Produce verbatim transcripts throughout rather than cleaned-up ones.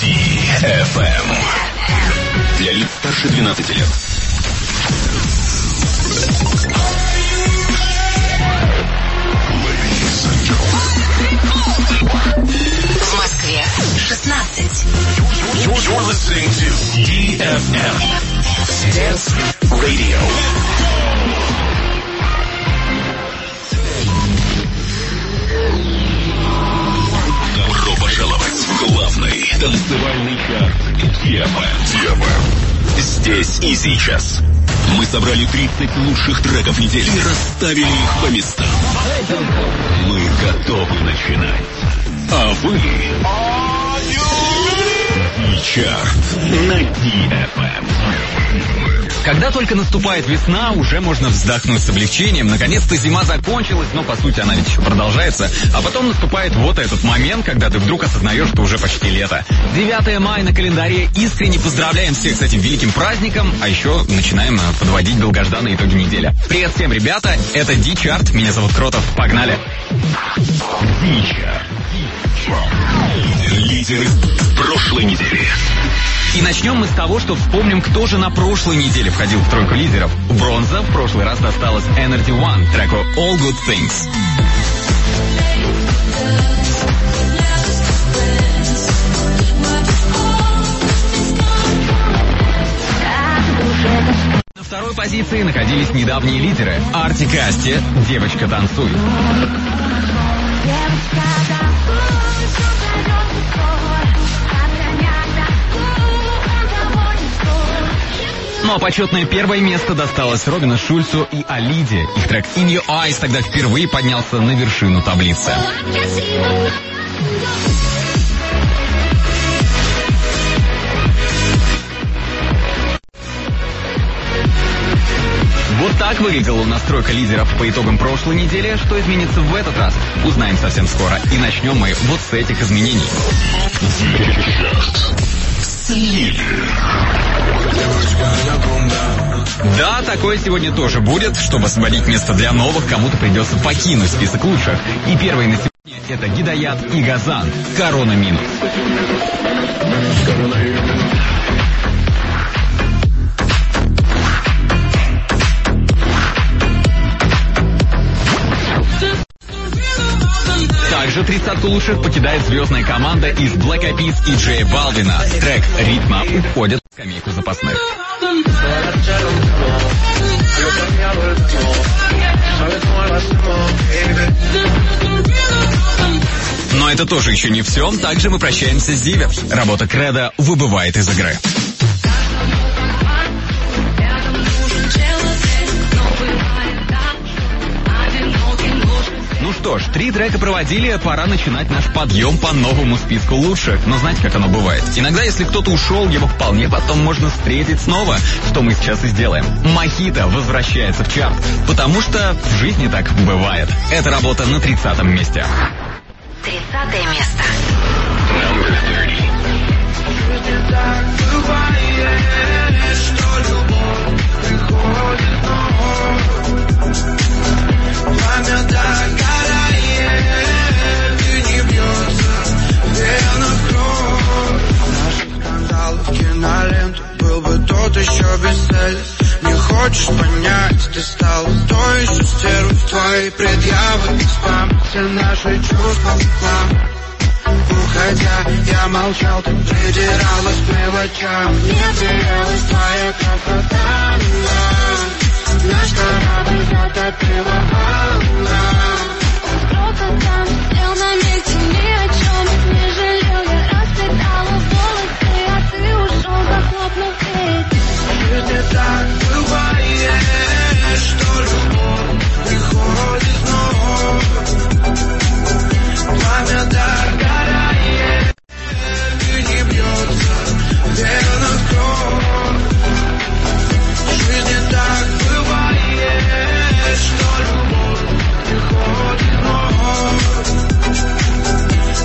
ди эф эм. Для лиц старше двенадцати лет. В Москве шестнадцать. You're, you're listening to ди эф эм Dance Radio. Добро пожаловать в главный танцевальный чарт ди эф эм. Здесь и сейчас мы собрали тридцать лучших треков недели и расставили их по местам. Мы готовы начинать. А вы... Чарт на ди эф эм. Когда только наступает весна, уже можно вздохнуть с облегчением. Наконец-то зима закончилась, но по сути она ведь еще продолжается. А потом наступает вот этот момент, когда ты вдруг осознаешь, что уже почти лето. девятое мая на календаре. Искренне поздравляем всех с этим великим праздником. А еще начинаем подводить долгожданные итоги недели. Привет всем, ребята. Это Ди-чарт. Меня зовут Кротов. Погнали. Ди-чарт. Лидеры прошлой недели. И начнем мы с того, что вспомним, кто же на прошлой неделе входил в тройку лидеров. Бронза в прошлый раз досталась Energy One, треку All Good Things. На второй позиции находились недавние лидеры. Артик и Асти, «Девочка, танцуй». Ну а почетное первое место досталось Робину Шульцу и Алиде. Их трек In Your Eyes тогда впервые поднялся на вершину таблицы. Вот так выглядела настройка лидеров по итогам прошлой недели. Что изменится в этот раз, узнаем совсем скоро. И начнем мы вот с этих изменений. Да, такое сегодня тоже будет. Чтобы освободить место для новых, кому-то придется покинуть список лучших. И первый на сегодня это Гидаят и Газан. Корона минус. Также тридцатку лучших покидает звездная команда из Black Eyed Peas и Джей Балвина. Трек «Ритма» уходит в скамейку запасных. Но это тоже еще не все. Также мы прощаемся с Диви. Работа Кредо выбывает из игры. Ну что ж, три трека проводили, пора начинать наш подъем по новому списку лучших. Но знаете, как оно бывает? Иногда, если кто-то ушел, его вполне потом можно встретить снова, что мы сейчас и сделаем. Мохито возвращается в чарт, потому что в жизни так бывает. Это работа на тридцатом месте. Тридцатое место. Пламя догорает, и не бьется вена кровь. Наших скандалов киноленту был бы тот еще бестселлер. Не хочешь понять, ты стал той еще стервой. Твои предъявы, спам, все наши чувства в хлам. Уходя, я молчал, ты придиралась к мелочам. Не терялась твоя красота, наш корабль затопила волна. Крокотан сидел на месте, ни о чем не жалел. Я расцветала волосы, а ты ушел, захлопнув дверь. В жизни так бывает, что любовь приходит снова. Пламя догорает, и не бьется вена кровь. В жизни так бывает, что любовь приходит вновь.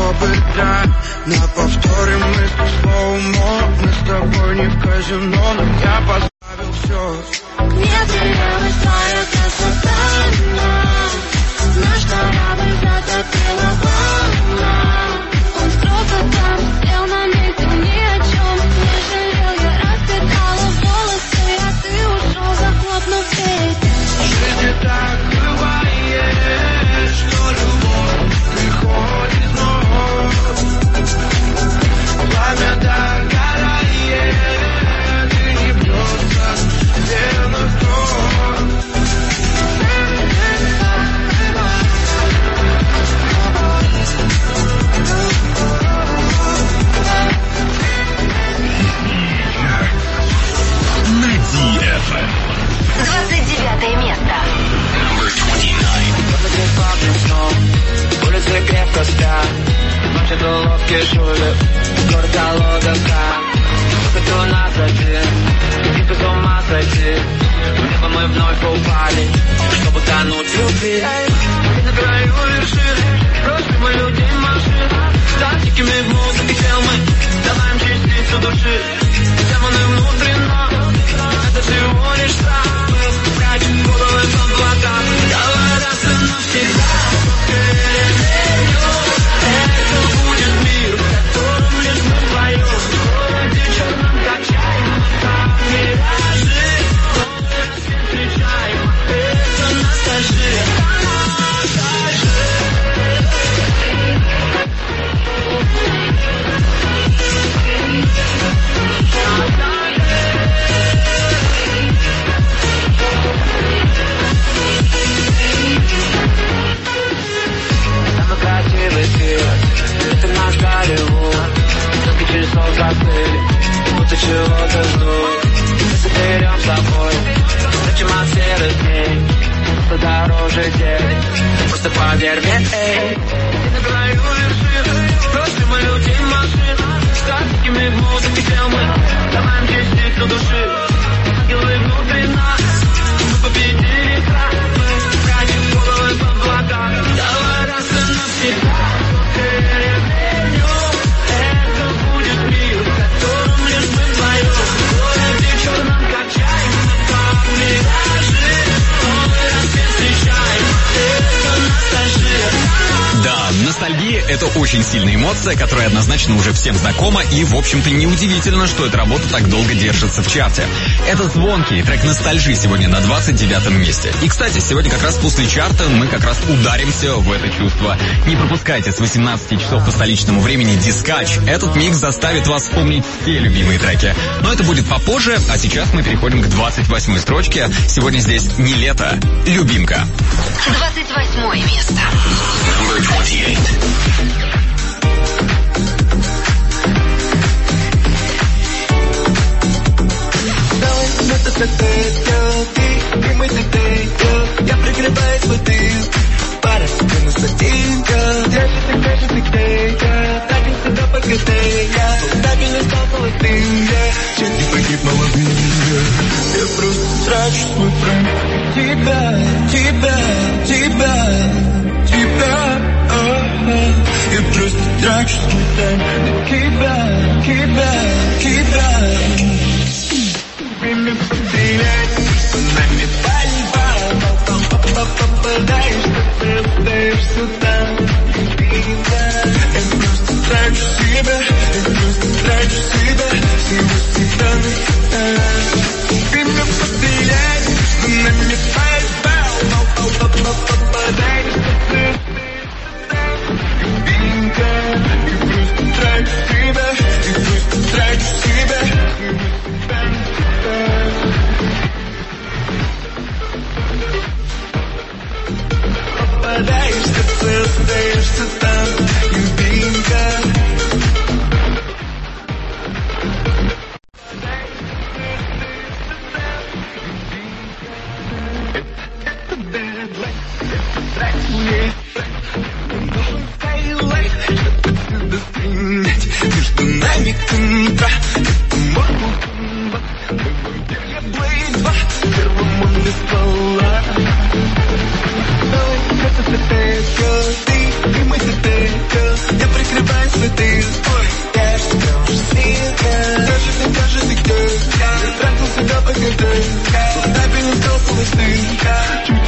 чтобы драйв. На повторе мысли слоумо. Мы с тобой не в казино, но я поставил все. Не терялась твоя красота, но наш корабль затопила волна. Он просто там сидел на месте, ни о чем не жалел. Я распитала волосы, а ты ушел, захлопнув дверь. Жизнь так бывает, что любовь приходит вновь. Пламя догорает, и не бьется вверх кровь. На ди эф эм. двадцать девятое место. Улицы крепко спят, ночи головки шулят, город голодовка. Хочу нас один, типа с ума сойти. В небо мы вновь упали, чтобы тонуть в любви. На краю вершины, просто мы люди машин. Статиками в музыке сел мы, даваем частицу души. Демоны внутренно, это всего лишь страх. Прячем головы в облаках, давай раз и навсегда. Это будет мир, в котором лишь мы вдвоем. В городе черном качаем, там миражи. Новый свет встречаем, это ностальжия. Самый красивый свет, это наш Голливуд. Несколько часов застыли, будто чего-то ждут. Мы соберем с собой, зачем от серых дней, что дороже денег, просто поверь мне, эй. И на краю вершины, просто мы люди машин. Статиками в музыке сел мы, даваем частицу души. Ангелы внутри нас, мы победили страх. Мы прячем головы в облаках, давай раз и навсегда. Это будет мир, в котором лишь мы вдвоем. В городе черном качаем, как миражи. Новый рассвет встречаем, это ностальжия. Да, ностальгия — это очень сильная эмоция, которая однозначно уже всем знакома, и, в общем-то, неудивительно, что эта работа так долго держится в чарте. Это «Звонкий», трек «Ностальжи» сегодня на двадцать девятом месте. И, кстати, сегодня как раз после чарта мы как раз ударимся в это чувство. Не пропускайте с восемнадцати часов по столичному времени «Дискач». Этот микс заставит вас вспомнить все любимые треки. Но это будет попозже, а сейчас мы переходим к двадцать восьмой строчке. Сегодня здесь «Не лето», «Любимка». двадцать восьмое место. двадцать восемь. И мы детей, я прикрываю свой дым. Пара тебе на сатинка, держит и держит и клейка. Так и всегда погодея, так и не стал ты. Чем ты погиб, молодые? Я просто трачу свой прайм. Тебя, тебя, тебя, тебя. Я просто трачу свой тайм. Тебя, тебя, тебя. Время потерять, нами пальба. Попадаешь, ты остаешься там. Я просто трачу себя, я просто трачу себя. Всего всегда навсегда. Время потерять, нами пальба. Попадаешь, ты любимка. Я просто трачу себя, я просто трачу себя. Попадаешься, ты остаешься там, любимка. Это bad life, это трек мне. Должен хайлайт, чтобы отсюда принять. Между нами контра, это могу. Я Блейд два, первым он без пола. Это ты, ты, и мы ты, я прикрываю. bem sentido. Queres que eu siga? Deixa-te, deixa-te que tranco se dá para cantar. Só typing no teu celestino.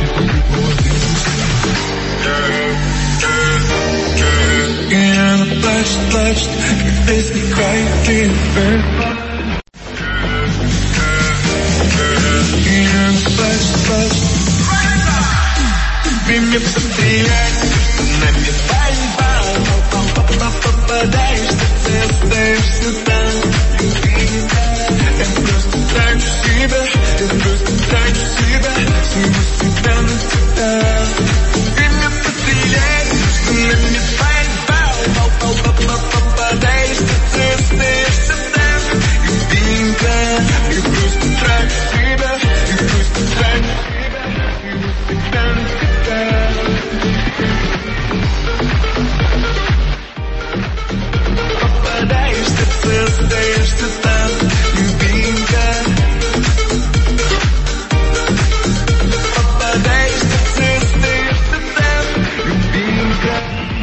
Yeah, I'm a blessed, blessed. If this is crazy, yeah, I'm blessed, blessed. Be me потерять, на мне пальба, попадаешься, ты остаешься там. Я просто трачу себя, я просто трачу себя, сниму себя на тебя. Be me потерять, на мне пальба, попадаешься, ты остаешься там. Любимка, я просто трачу себя, я просто трачу себя, сниму себя на тебя. Попадаешься, ты остаешься там, любимка. Попадаешься, ты остаешься там, любимка.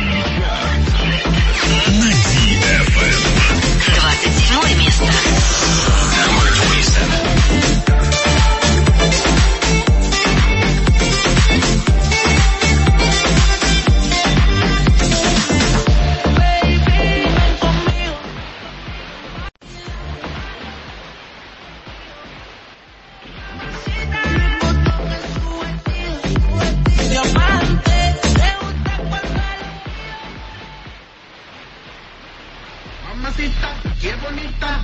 На ди эф эм. двадцать седьмое место. Номер двадцать семь. Mamacita, qué bonita.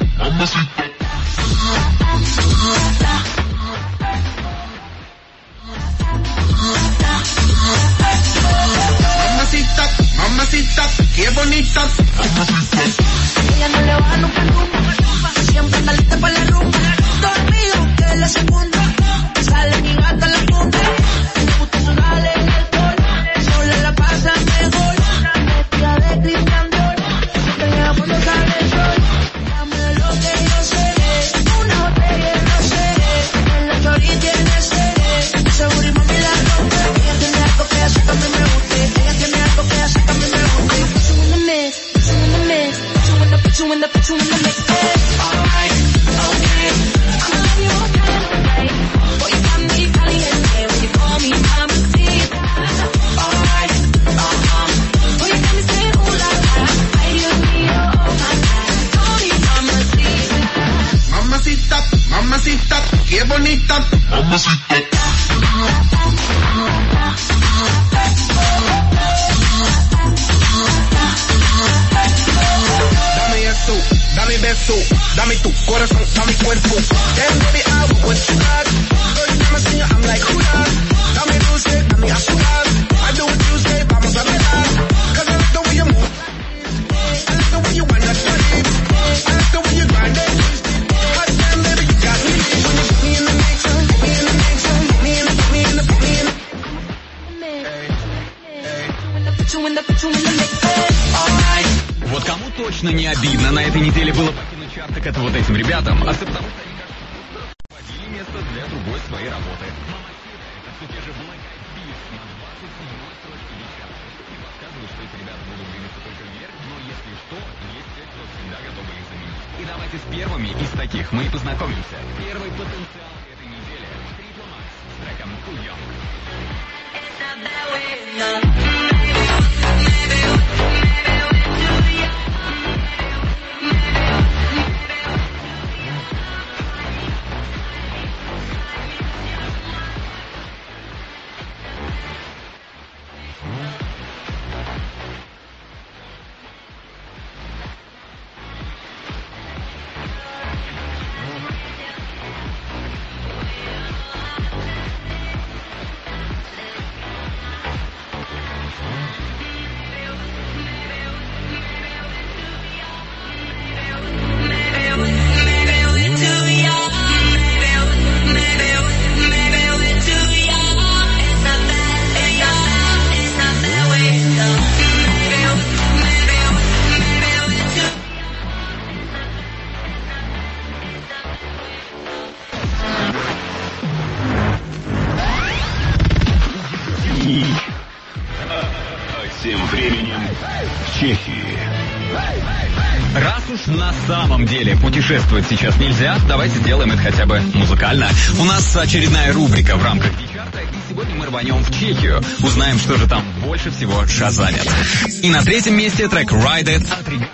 Mamacita, mamacita, qué bonita. Ella no le baja nunca nunca, siempre está lista para la rumba. Dormido que es la segunda, sale mi gata la funda. Me gusta sudarle el alcohol, sola la pasa mejor. Vestida de Christian Dior, siempre llega cuando sale el sol. Dame lo que yo sé, una botella no sé. En la chori tiene sed, seguro y mami la rompe. Ella tiene algo que hace que a mí me guste, ella tiene algo que hace que a mí me guste. Put you in the mix, put you in the mix, put you in the, put you in the, put you in the mix. Alright, okay, I'ma love you all night. Boy, you got me caliente when you call me mamacita. Alright, uh-huh. Boy, you got me saying ooh la la. Ay, Dios mío, oh my God. Call me mamacita. Mamacita, mamacita, qué bonita. Dame eso, dame beso, dame tu corazón, dame cuerpo. Damn baby, I want what you got. First time I see you, I'm like, who that? Dame dulce, dame azúcar. I do what you say, vamos a bailar. Cause I like the way you move. I like the way you wanna sleep. I like the way you grind it. Hot damn baby, you got me. When you put me in the mix, put me in the mix, put me in the, put me in the, put me in the. Put you in the, put you in the mix. Alright. Вот кому точно не обидно на этой неделе было покинуть чарт, так это вот этим ребятам. А потому что они, кажется, освободили место для другой своей работы. Это все те же Black Eyed Peas на двадцать седьмой строчке десятки. И подсказывают, что эти ребята будут двигаться только вверх, но если что, есть те, кто всегда готовы их заменить. И давайте с первыми из таких мы и познакомимся. Первый потенциал этой недели — Triple Max с треком Too Young. Раз уж на самом деле путешествовать сейчас нельзя, давайте сделаем это хотя бы музыкально. У нас очередная рубрика в рамках Ди-чарта, и сегодня мы рванем в Чехию. Узнаем, что же там больше всего шазамят. И на третьем месте трек «Ride It» от ребенка.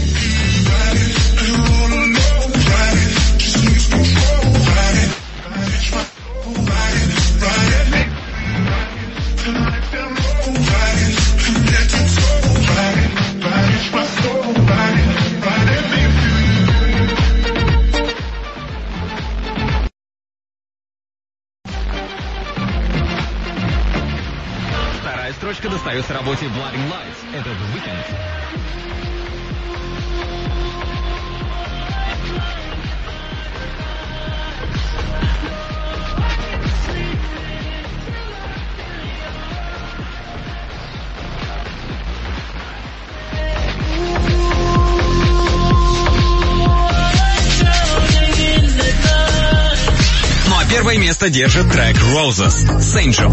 Вторая строчка достается работе Blinding Lights. Это The Weeknd. Ну а первое место держит трек Roses с Angel.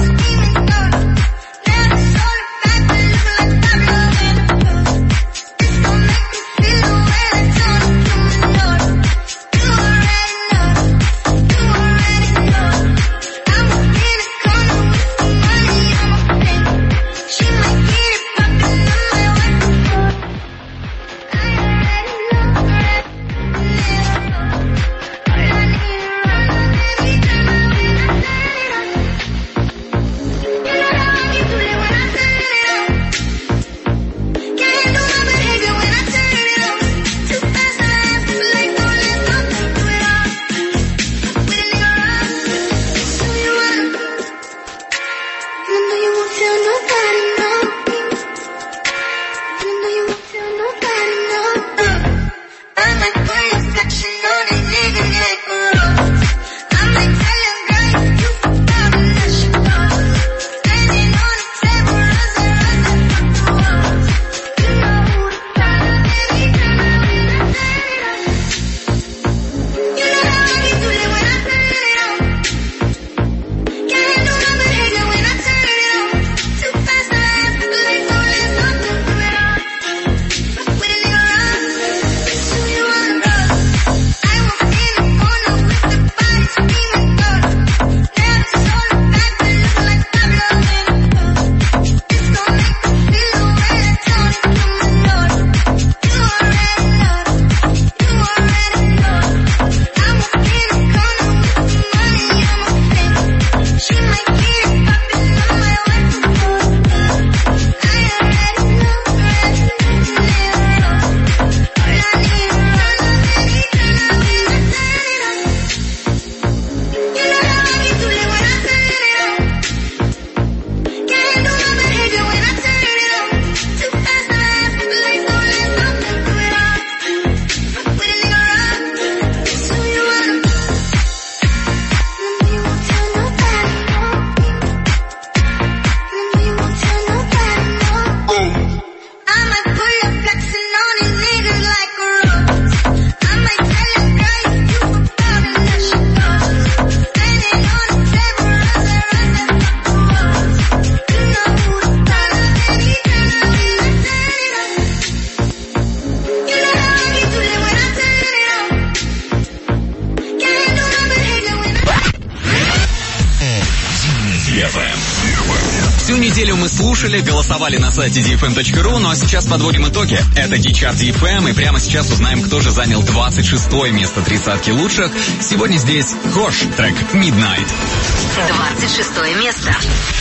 Всю неделю мы слушали, голосовали на сайте ди эф эм точка ру, ну а сейчас подводим итоги. Это Ди-чарт ди эф эм, и прямо сейчас узнаем, кто же занял двадцать шестое место тридцатки лучших. Сегодня здесь Хош, трек Midnight. двадцать шестое место.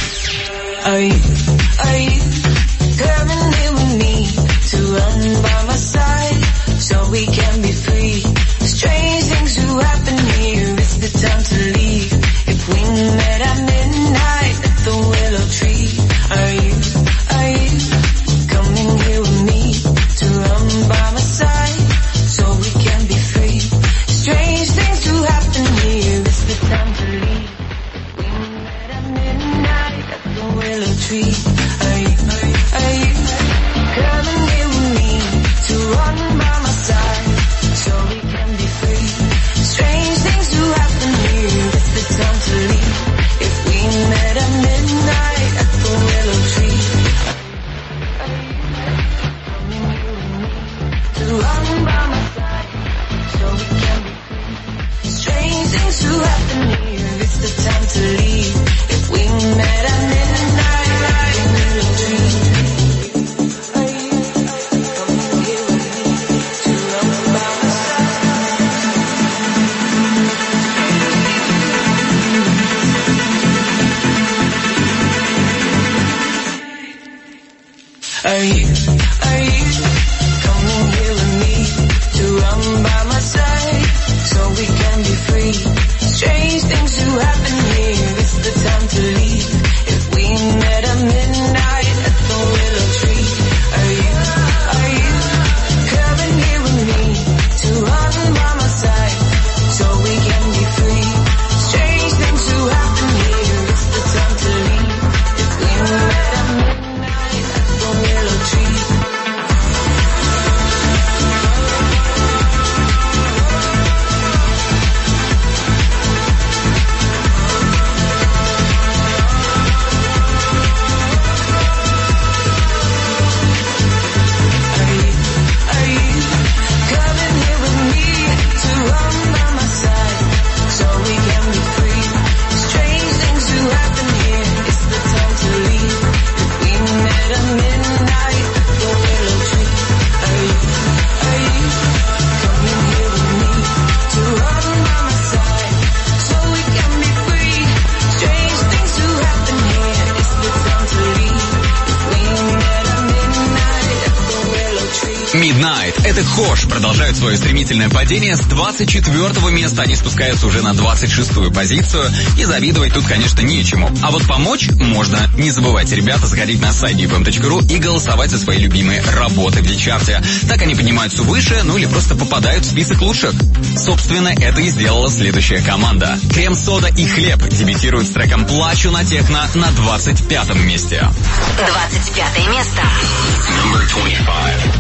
Are you, are you coming here with me to run by my side so we can be free? Strange things do happen here, it's the time to leave. If we met at midnight at the willow tree, are you, are you coming here with me to run by my side so we can be free? Strange things do happen here, it's the time to leave. If we met at midnight at the willow tree, are you, are you, are you coming here with me to run by my side things to happen here. It's the time to leave. If we met at midnight, in the dream. Are you coming here with me to run by my side? Are you, are you coming here with me to run by my side so we can be free? Strange things do happen here. It's the time to leave. If we met at midnight at the willow tree. Are you, are you coming here with me to run by my side so we can be free? Strange things do happen here. It's the time to leave. If we met at midnight at the willow tree. Midnight. Это Хош продолжают свое стремительное падение. С двадцать четвёртого места они спускаются уже на двадцать шестую позицию. И завидовать тут, конечно, нечему. А вот помочь можно. Не забывайте, ребята, заходить на сайт ди эф эм точка ру и голосовать за свои любимые работы в Дичарте. Так они поднимаются выше, ну или просто попадают в список лучших. Собственно, это и сделала следующая команда. Крем-сода и хлеб дебютируют с треком «Плачу на техно» на двадцать пятом месте. двадцать пятое место. Number twenty-five.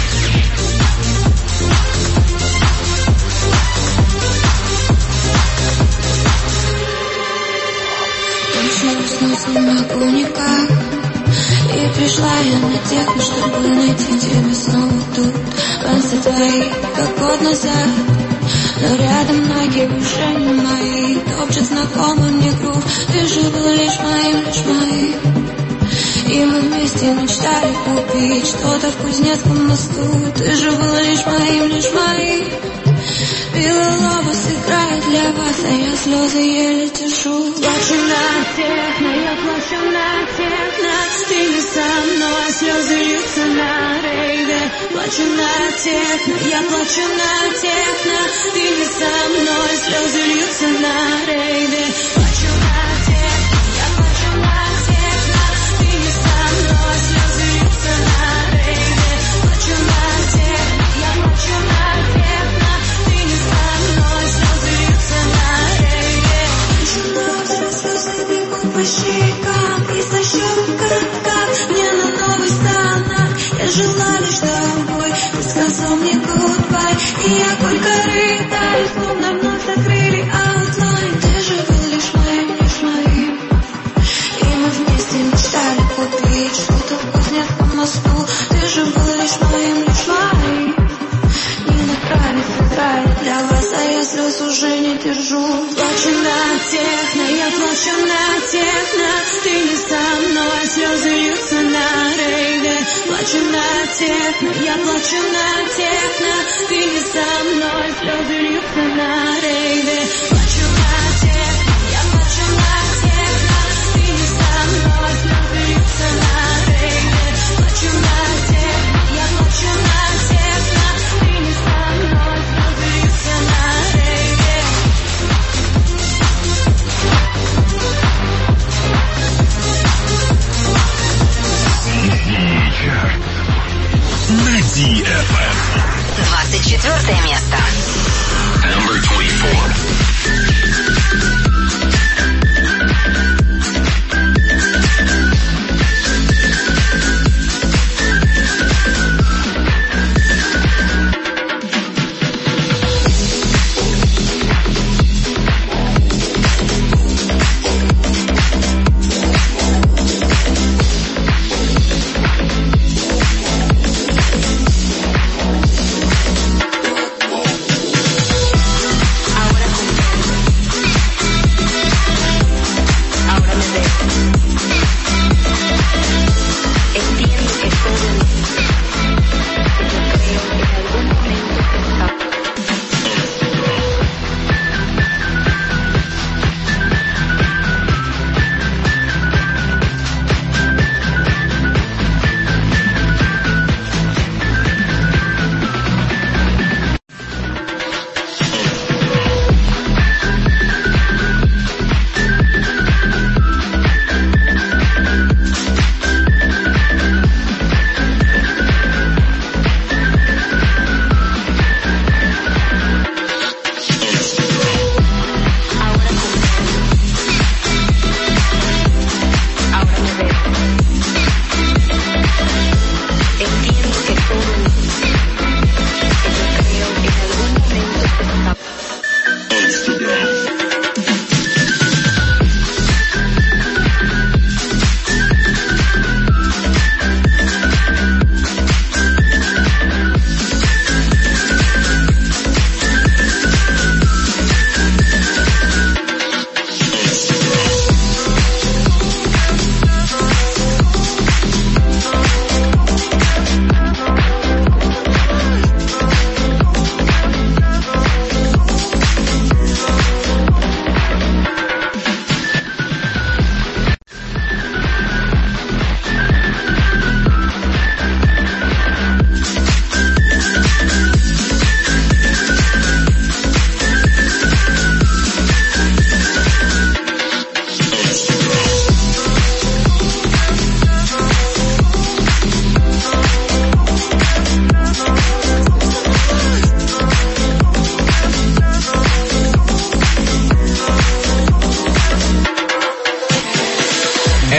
Уснуть не могу никак. И пришла я на техно, чтобы найти тебя снова тут. Пальцы твои, как год назад, но рядом ноги уже не мои. Топчет знакомый мне грув. Ты же был лишь моим, лишь моим. И мы вместе мечтали купить что-то в Кузнецком мосту. Ты же был лишь моим, лишь моим. Белый лобус играет для вас, а я слезы еле держу. Плачу на техно, я плачу на техно. Ты не со мной, слезы льются на рейве. Плачу на техно, я плачу на техно. Ты не со мной, слезы льются на рейве. Плачу на техно, я плачу на техно. Ты не со мной, слезы льются на рейве. Плачу на техно, я плачу на техно. Ты не со мной, слезы льются на рейве. Слезы бегут по щекам и со щекам, как мне на новый станок. Я жила лишь тобой, ты сказал мне goodbye. И я горько рыдаю, словно вновь закрыли outline. Ты же был лишь моим, лишь моим. И мы вместе мечтали купить что-то в Кузнецком мосту. Ты же был лишь моим, лишь моим. Не нравится играет для вас, а я слез уже не держу. Плачу на техно, я плачу на техно. Ты не со мной, слезы льются на рейве. Плачу на техно, я плачу на техно. Ты не со мной, слезы льются на рейве. Плачу на техно, я плачу на техно. Ты не со мной, слезы льются на рейве. Плачу на техно, я плачу на техно. Ты не со мной, слезы льются на рейве. На ди эф эм. двадцать четвёртое место. Number twenty-four. Ahora comprendo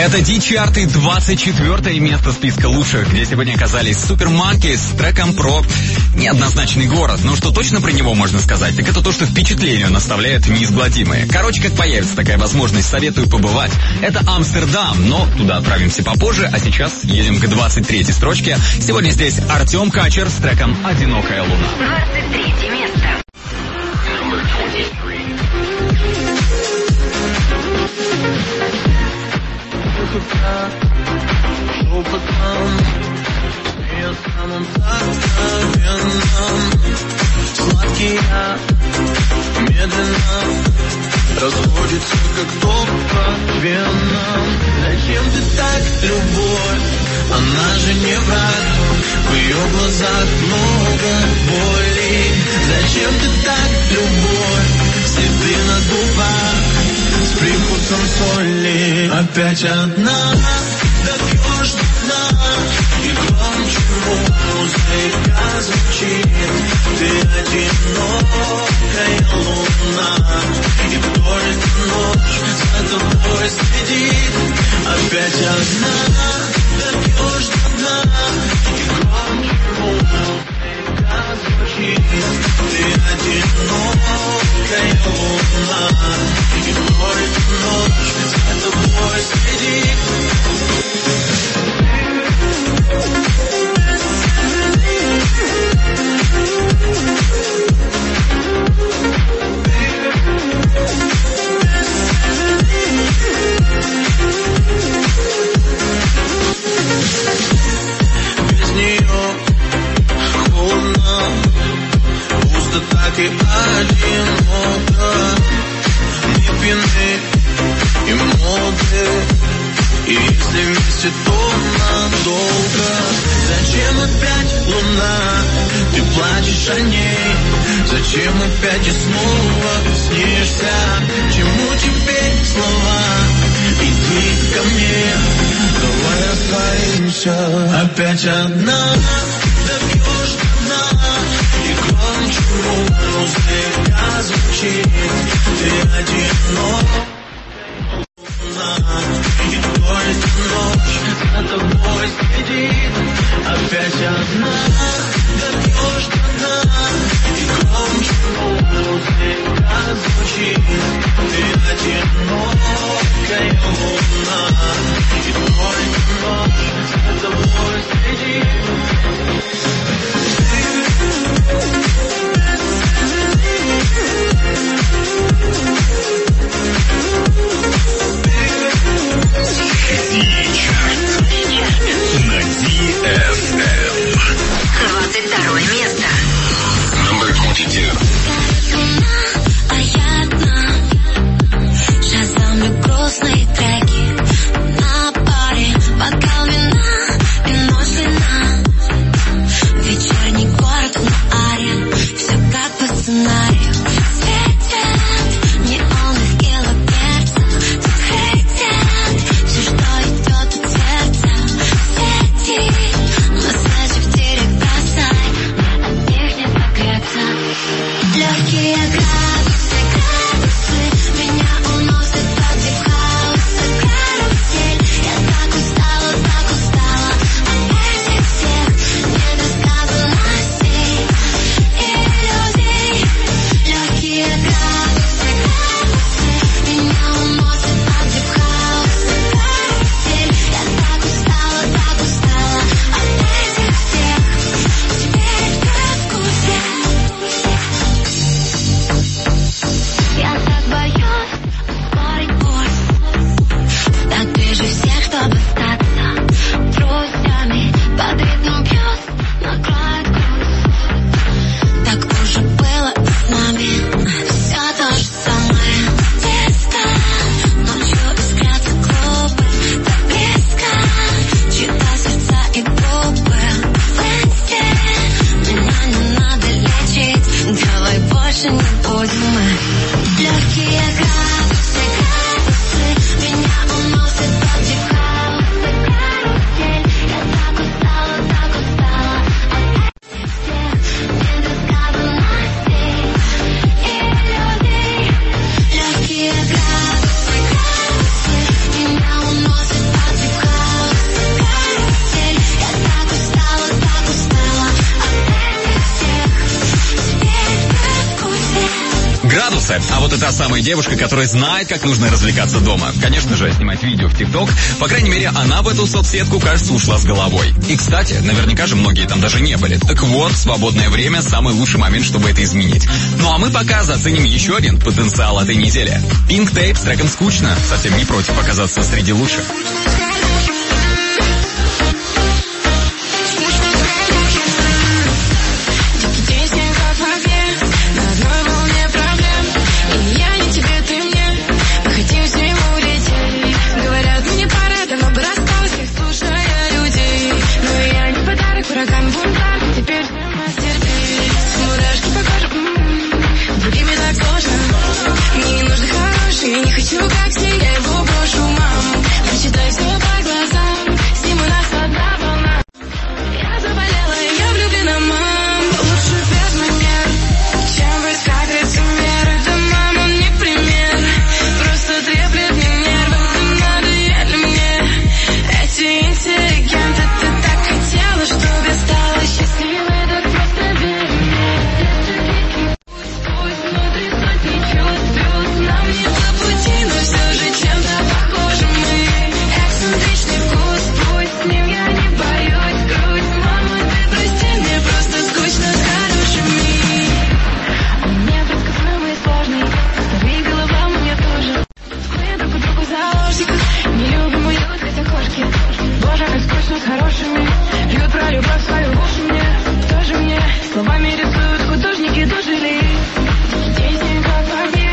Это Ди-чарты, двадцать четвёртое место списка лучших, где сегодня оказались Super Monkeys с треком про неоднозначный город. Но что точно про него можно сказать, так это то, что впечатление он оставляет неизгладимые. Короче, как появится такая возможность, советую побывать. Это Амстердам, но туда отправимся попозже, а сейчас едем к двадцать третьей строчке. Сегодня здесь Артем Качер с треком «Одинокая луна». двадцать третье место. Шепотом и о самом сокровенном. Сладкий яд медленно расходится, как ток по венам. Зачем ты так, любовь? Она же не враг. В ее глазах много боли. Зачем ты так, любовь? Следы на губах с привкусом соли. Опять одна, допьешь до дна, и громче музыка звучит. Ты одинокая луна, и только ночь за тобой следит. Опять одна, допьешь до дна, и громче музыка звучит. Ты одинокая луна, и только ночь за тобой следит. Без нее холодно, пусто так и одиноко. Мы пьяны и молоды, и если вместе, то надолго. Зачем опять луна? Ты плачешь о ней. Зачем опять и снова снишься? Чему теперь слова? Иди ко мне, давай растворимся. Опять одна, допьешь до дна, и громче музыка звучит. Ты одинок. И только ночь за тобой следит. Опять одна, допьешь до дна, и громче музыка звучит. Ты одинокая луна, и только ночь за тобой следит. На ди эф эм. двадцать второе место. Number twenty-two. А я одна шазамлю грустные треки на паре, бокал вина и ночь длина. Вечерний город на аре, все как по сценарию. Светят неоны в килогерцах, светят все, что идет от сердца. Свети, массажи в тире бросай, мне от них не погреться. Легкие градусы, градусы меня уносят против хаоса. Карусель, я так устала, так устала от этих всех недосказанностей и иллюзий. Легкие градусы, градусы меня уносят против хаоса. Карусель, я так устала, так устала от этих всех. Теперь ты в курсе. вопросы. А вот это та самая девушка, которая знает, как нужно развлекаться дома. Конечно же, снимать видео в ТикТок. По крайней мере, она в эту соцсетку, кажется, ушла с головой. И, кстати, наверняка же многие там даже не были. Так вот, свободное время – самый лучший момент, чтобы это изменить. Ну а мы пока заценим еще один потенциал этой недели. Pink Tape с треком «Скучно» совсем не против оказаться среди лучших. Я не хочу, как все, я его брошу, мам. Прочитай все по глазам, с ним у нас одна волна. Я заболела, я влюблена, мам. Лучше без манер, чем вы как лицемеры. Да, мам, он не пример, просто треплет мне нервы. Ты надоели мне эти интеллигенты. Ты так хотела, чтобы я стала счастливой, так просто верь мне. Пусть внутри сотни чувств, нам не по пути, но все же чем-то похожи мы. Эксцентричный вкус, пусть с ним я не боюсь. Грусть, мама, ты прости, мне просто скучно с хорошими. Он непредсказуемый и сложный, старый голова мне тоже. Мы друг у друга заложников, не любим уют, хотя кошки. Боже, как скучно с хорошими. Пьют про любовь свою уши мне, тоже мне. Словами рисуют художники, дожили. Здесь не как в огне.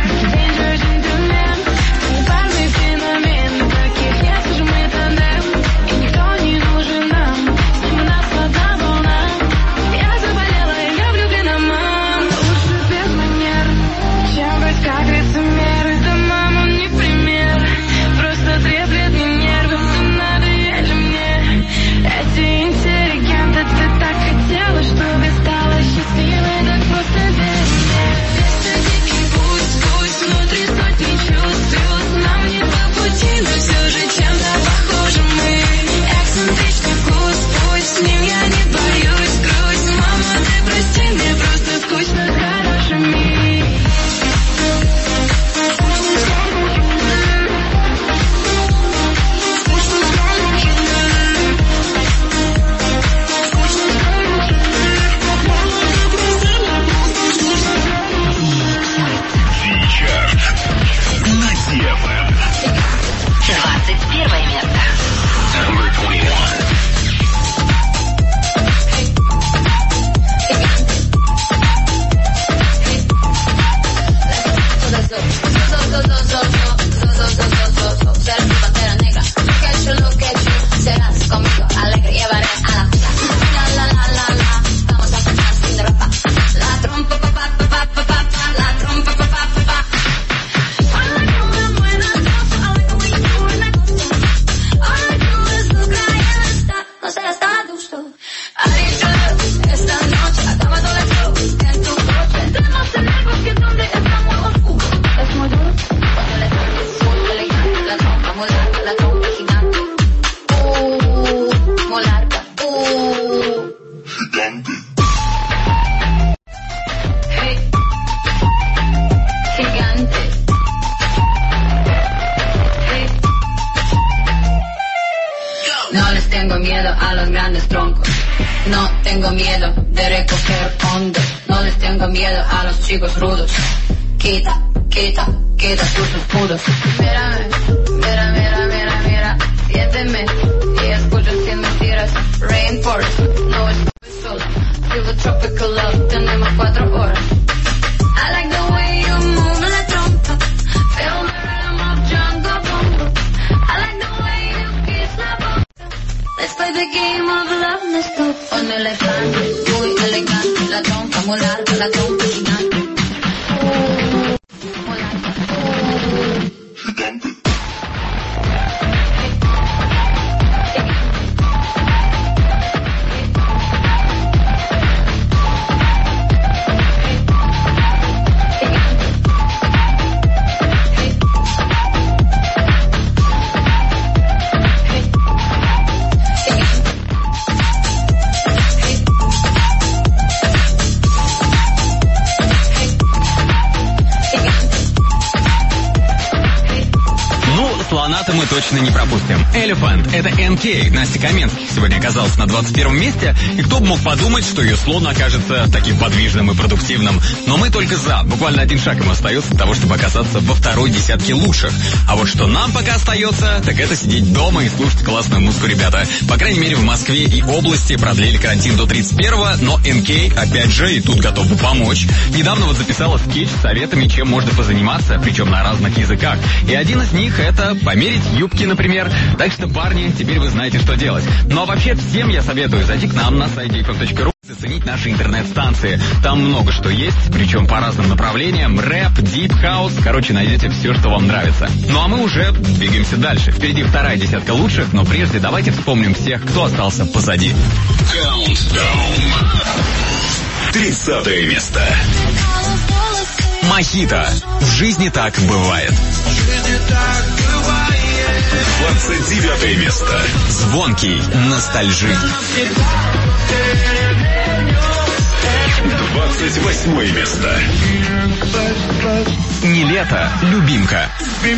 No les tengo miedo a los grandes troncos. No tengo miedo de recoger hondo. No les tengo miedo a los chicos rudos. Quita, quita, quita tus escudos. Mírame, mira, mira, mira, mira. Siénteme y escucho sin mentiras. Rainforest, no estoy sola. Vivo tropical love, tenemos cuatro horas. I like the way you move la trompa. Feel the rhythm of jungle bongo. I like the way you kiss la boca. Let's play the game of love, let's go. Un elefante, muy elegante. La trompa muy larga, la trompa gigante. Muy larga. Gigante. фаната мы точно не пропустим. Elephant — это эн кей. Настя Каменских сегодня оказалась на двадцать первом месте, и кто бы мог подумать, что ее слон окажется таким подвижным и продуктивным. Но мы только за. Буквально один шаг ему остается для того, чтобы оказаться во второй десятке лучших. А вот что нам пока остается, так это сидеть дома и слушать классную музыку, ребята. По крайней мере, в Москве и области продлили карантин до тридцать первого, но эн кей, опять же, и тут готов бы помочь. Недавно вот записала скетч с советами, чем можно позаниматься, причем на разных языках. И один из них — это померить юбки, например. Так что, парни, теперь вы знаете, что делать. Ну а вообще, всем я советую зайти к нам на сайте эф эм точка ру, заценить наши интернет-станции. Там много что есть, причем по разным направлениям. Рэп, дип, хаус. Короче, найдете все, что вам нравится. Ну а мы уже двигаемся дальше. Впереди вторая десятка лучших, но прежде давайте вспомним всех, кто остался позади. тридцатое место. Мохито. В жизни так бывает. двадцать девятое место. Звонкий. Ностальжи. двадцать восьмое место. Не лето. Любимка.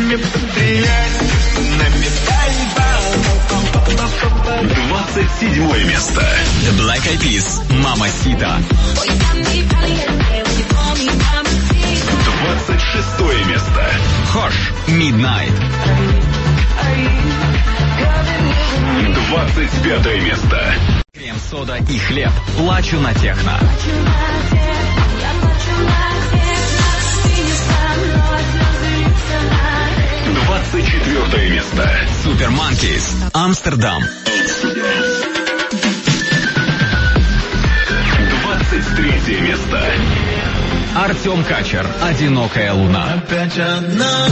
двадцать седьмое место. The Black Eyed Peas. Мамасита. двадцать шестое место. Хош. Midnight. двадцать пятое место. Крем-сода и хлеб. Плачу на техно. двадцать четвертое место. Супер Манкис. Амстердам. двадцать третье место. Артем Качер. Одинокая луна. Опять одна,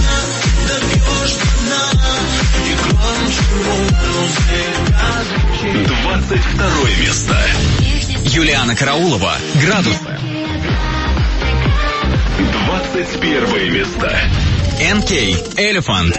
двадцать второе место. Юлиана Караулова. Градусы. двадцать первое место. эн кей. Elephant.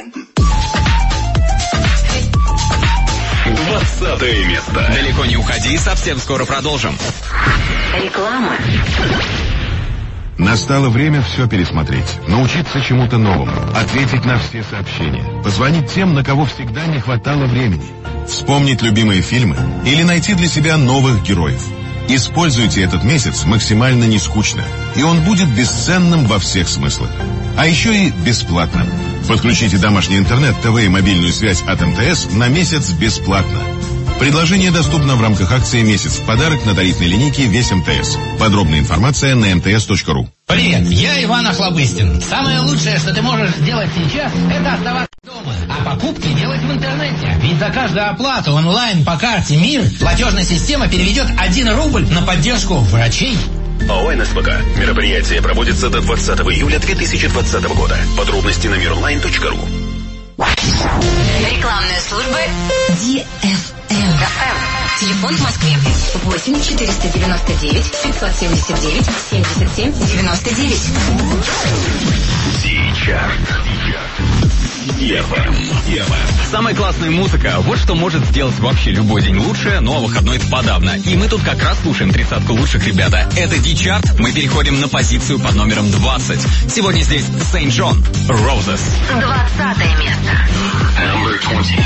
двадцатое место. Далеко не уходи, совсем скоро продолжим. Реклама. Настало время все пересмотреть, научиться чему-то новому, ответить на все сообщения, позвонить тем, на кого всегда не хватало времени, вспомнить любимые фильмы или найти для себя новых героев. Используйте этот месяц максимально нескучно, и он будет бесценным во всех смыслах. А еще и бесплатным. Подключите домашний интернет, ТВ и мобильную связь от эм тэ эс на месяц бесплатно. Предложение доступно в рамках акции «Месяц в подарок» на тарифной линейке «Весь эм тэ эс». Подробная информация на эм тэ эс точка ру. Привет, я Иван Охлобыстин. Самое лучшее, что ты можешь сделать сейчас, это оставаться дома, а покупки делать в интернете. Ведь за каждую оплату онлайн по карте МИР платежная система переведет один рубль на поддержку врачей. ООО «эн эс пэ ка». Мероприятие проводится до двадцатого июля две тысячи двадцатого года. Подробности на миронлайн точка ру. Рекламная служба ди эф эм. Телефон в Москве восемь четыреста девяносто девять пятьсот семьдесят девять семьдесят семь девяносто девять. Сейчас. Самая классная музыка. Вот что может сделать вообще любой день лучше, но а выходной-то подавно. И мы тут как раз слушаем тридцатку лучших, ребята. Это Ди-чарт. Мы переходим на позицию под номером двадцать. Сегодня здесь Сейнт Джон. Roses. Двадцатое место. Number twenty.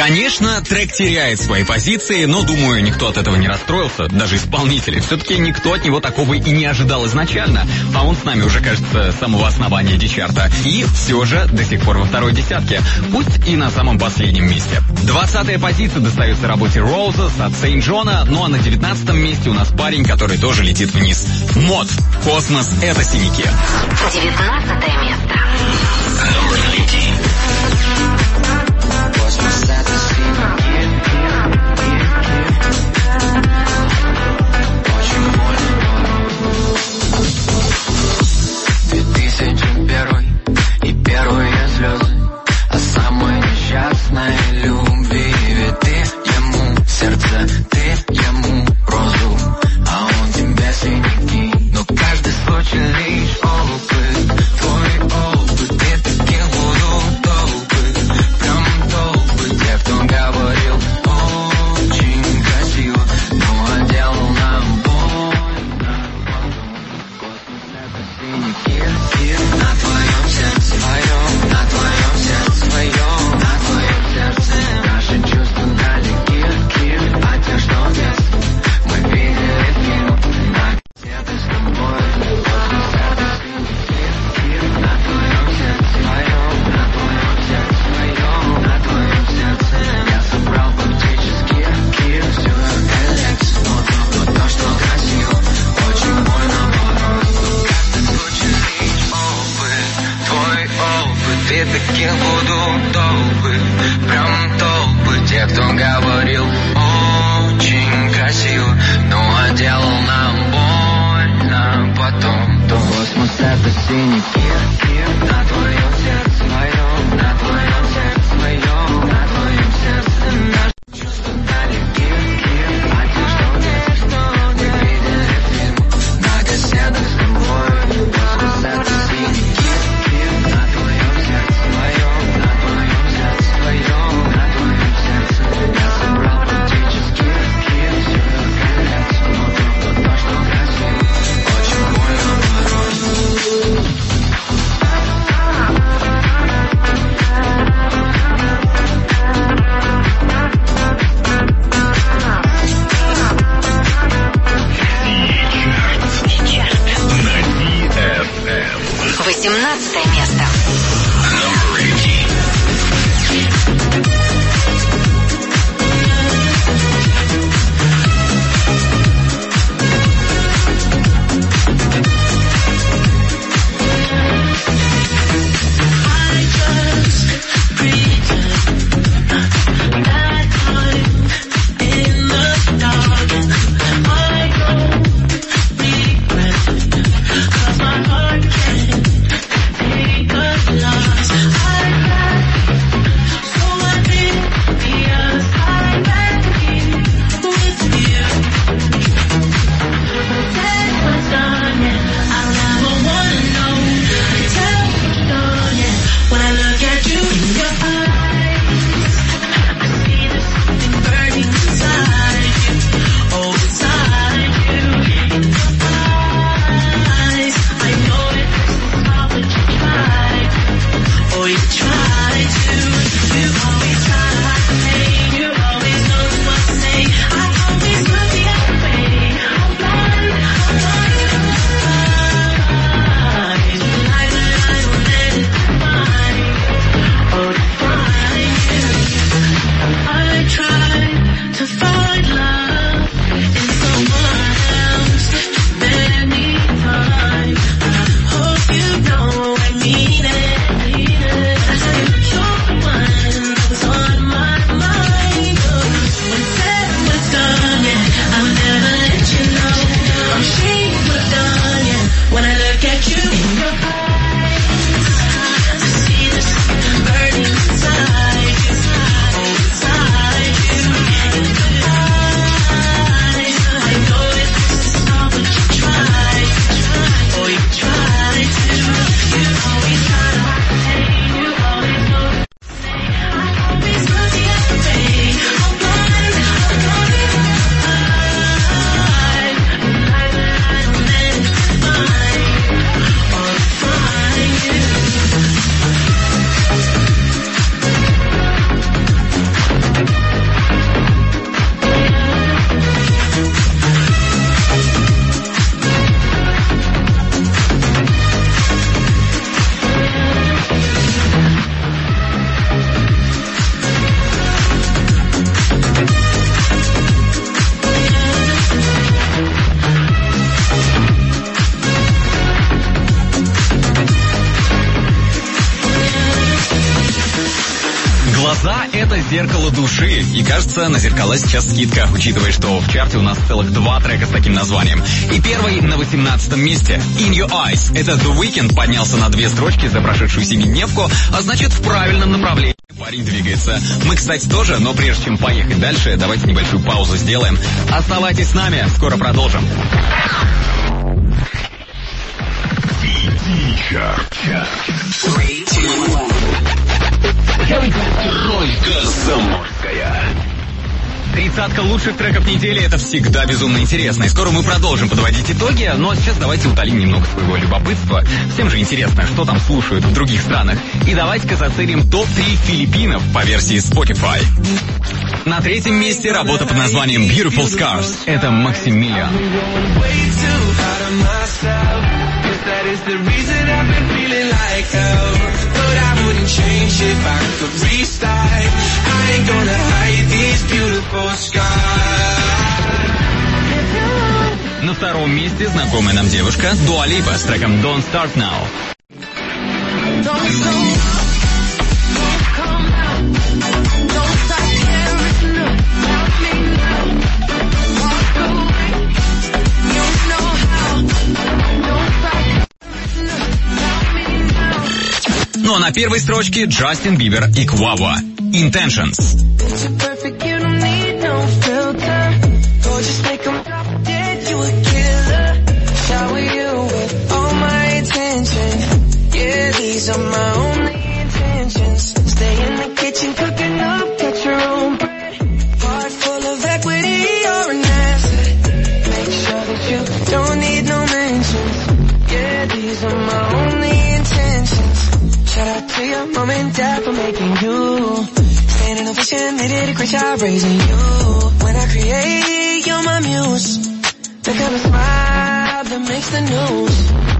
Конечно, трек теряет свои позиции, но, думаю, никто от этого не расстроился, даже исполнители. Все-таки никто от него такого и не ожидал изначально, а он с нами уже, кажется, с самого основания дичарта. И все же до сих пор во второй десятке, пусть и на самом последнем месте. Двадцатая позиция достается работе Roses от Сейнт Джона, ну а на девятнадцатом месте у нас парень, который тоже летит вниз. Мод. Космос — это синяки. Девятнадцатое место. Космос — это синяки. Очень больно. две тысячи первый и первые слезы о самой несчастной любви. Ведь ты ему сердце, ты ему розу, а он тебе синяки. Но каждый случай лишь опыт, твой опыт. И таких будут толпы, прям толпы. Те, кто говорил очень красиво, но делал нам больно. Космос — это синяки. На твоем сердце своем, на твоем сердце своем, на твоем сердце наши чувства далеки. А те, что без, мы видели фильм, на где-то с тобой. Космос — это синяки. На твоем сердце своем, на твоем сердце своем, на твоем сердце я собрал практически всю коллекцию. Но то, но то, что красиво, очень больно порой. Каждый случай лишь опыт, твой опыт. И таких будут толпы, прям толпы. Те, кто говорил очень красиво, но делал нам больно потом. То космос — это синяки. На твоем сердце своем, на твоем сердце своем, на твоем сердце наши чувства далеки. А те, что есть, мы видели фильм на кассетах с тобой. Космос — это синяки. На твоем сердце своем, на твоем сердце своем, на твоем сердце я собрал практически всю коллекцию. Но то, то, что красиво, очень больно порой. Восемнадцатое место. Cause это «Зеркало души». И кажется, на зеркала сейчас скидка, учитывая, что в чарте у нас целых два трека с таким названием. И первый на восемнадцатом месте. In Your Eyes. Это The Weeknd поднялся на две строчки за прошедшую семидневку, а значит в правильном направлении парень двигается. Мы, кстати, тоже, но прежде чем поехать дальше, давайте небольшую паузу сделаем. Оставайтесь с нами, скоро продолжим. Тройка заморская. Тридцатка лучших треков недели — это всегда безумно интересно. И скоро мы продолжим подводить итоги, но сейчас давайте утолим немного своего любопытства. Всем же интересно, что там слушают в других странах. И давайте-ка заценим топ три Филиппинов по версии Spotify. На третьем месте работа под названием Beautiful Scars. Это Максимилиан. На втором месте знакомая нам девушка Дуа Липа с треком Don't Start Now. Ну а на первой строчке Джастин Бибер и Квава. Intentions. Mom and dad for making you. Standing ovation, they did a great job raising you. When I create, you're my muse. The kind of smile that makes the news.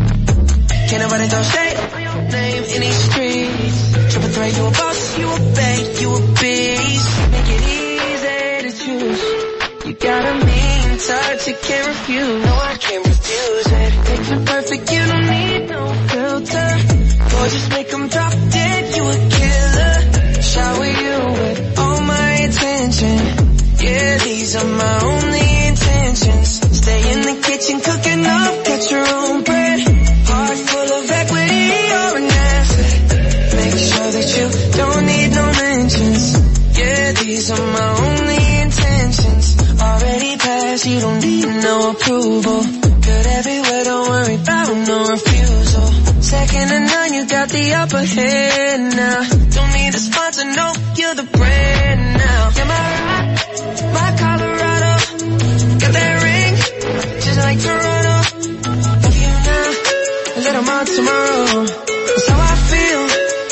Can't nobody throw shade on your name in these streets. Triple threat, you a boss, you a bank, you a beast. Make it easy to choose. You got a mean touch, you can't refuse. No, I can't refuse it. Picture perfect, you don't need no filter. Gorgeous, make them drop dead, you a killer. Shower you with all my attention. Yeah, these are my only intentions. Stay in the kitchen, cooking up, get your own bread. Heart full of equity, you're an asset. Make sure that you don't need no mentions. Yeah, these are my only intentions. Already passed, you don't need no approval. Good everywhere, don't worry about no refusal. Second to none, you got the upper hand now. Don't need a sponsor, no, you're the brand now. You're my rock, my Colorado. Got that ring, just like Toronto. Love you now, a little more tomorrow. That's how I feel,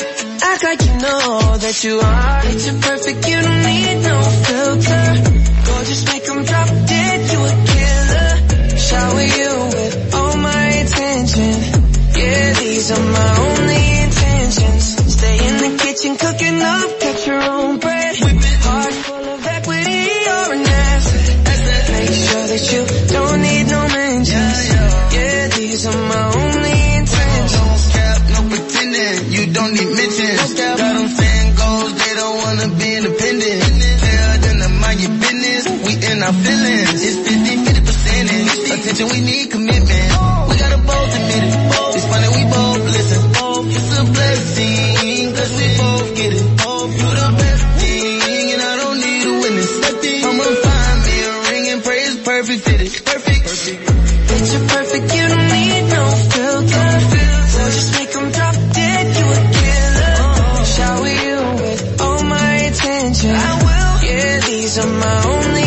act like you know that you are. Picture perfect, you don't need no filter. Gorgeous, make them drop dead, you a killer. Shower you with all my attention. Yeah, these are my only intentions. Stay in the kitchen, cooking up, get your own bread. Heart full of equity, you're an asset. Make sure that you don't need no mentions. Yeah, these are my only intentions. No cap, no pretending, you don't need mentions. Got them fan goals, they don't wanna be independent. Tell them to mind your business, we in our feelings. It's fifty, fifty percentage. Attention, we need commitment. We gotta both admit it. It's funny, we both listen. It's a blessing, cause we both get it. You the best thing, and I don't need a witness. I'ma find me a ring and pray it's perfect fitted. Perfect. Picture perfect, you don't need no filter. So just make them drop dead, you a killer. Shower you with all my attention. I will. Yeah, these are my only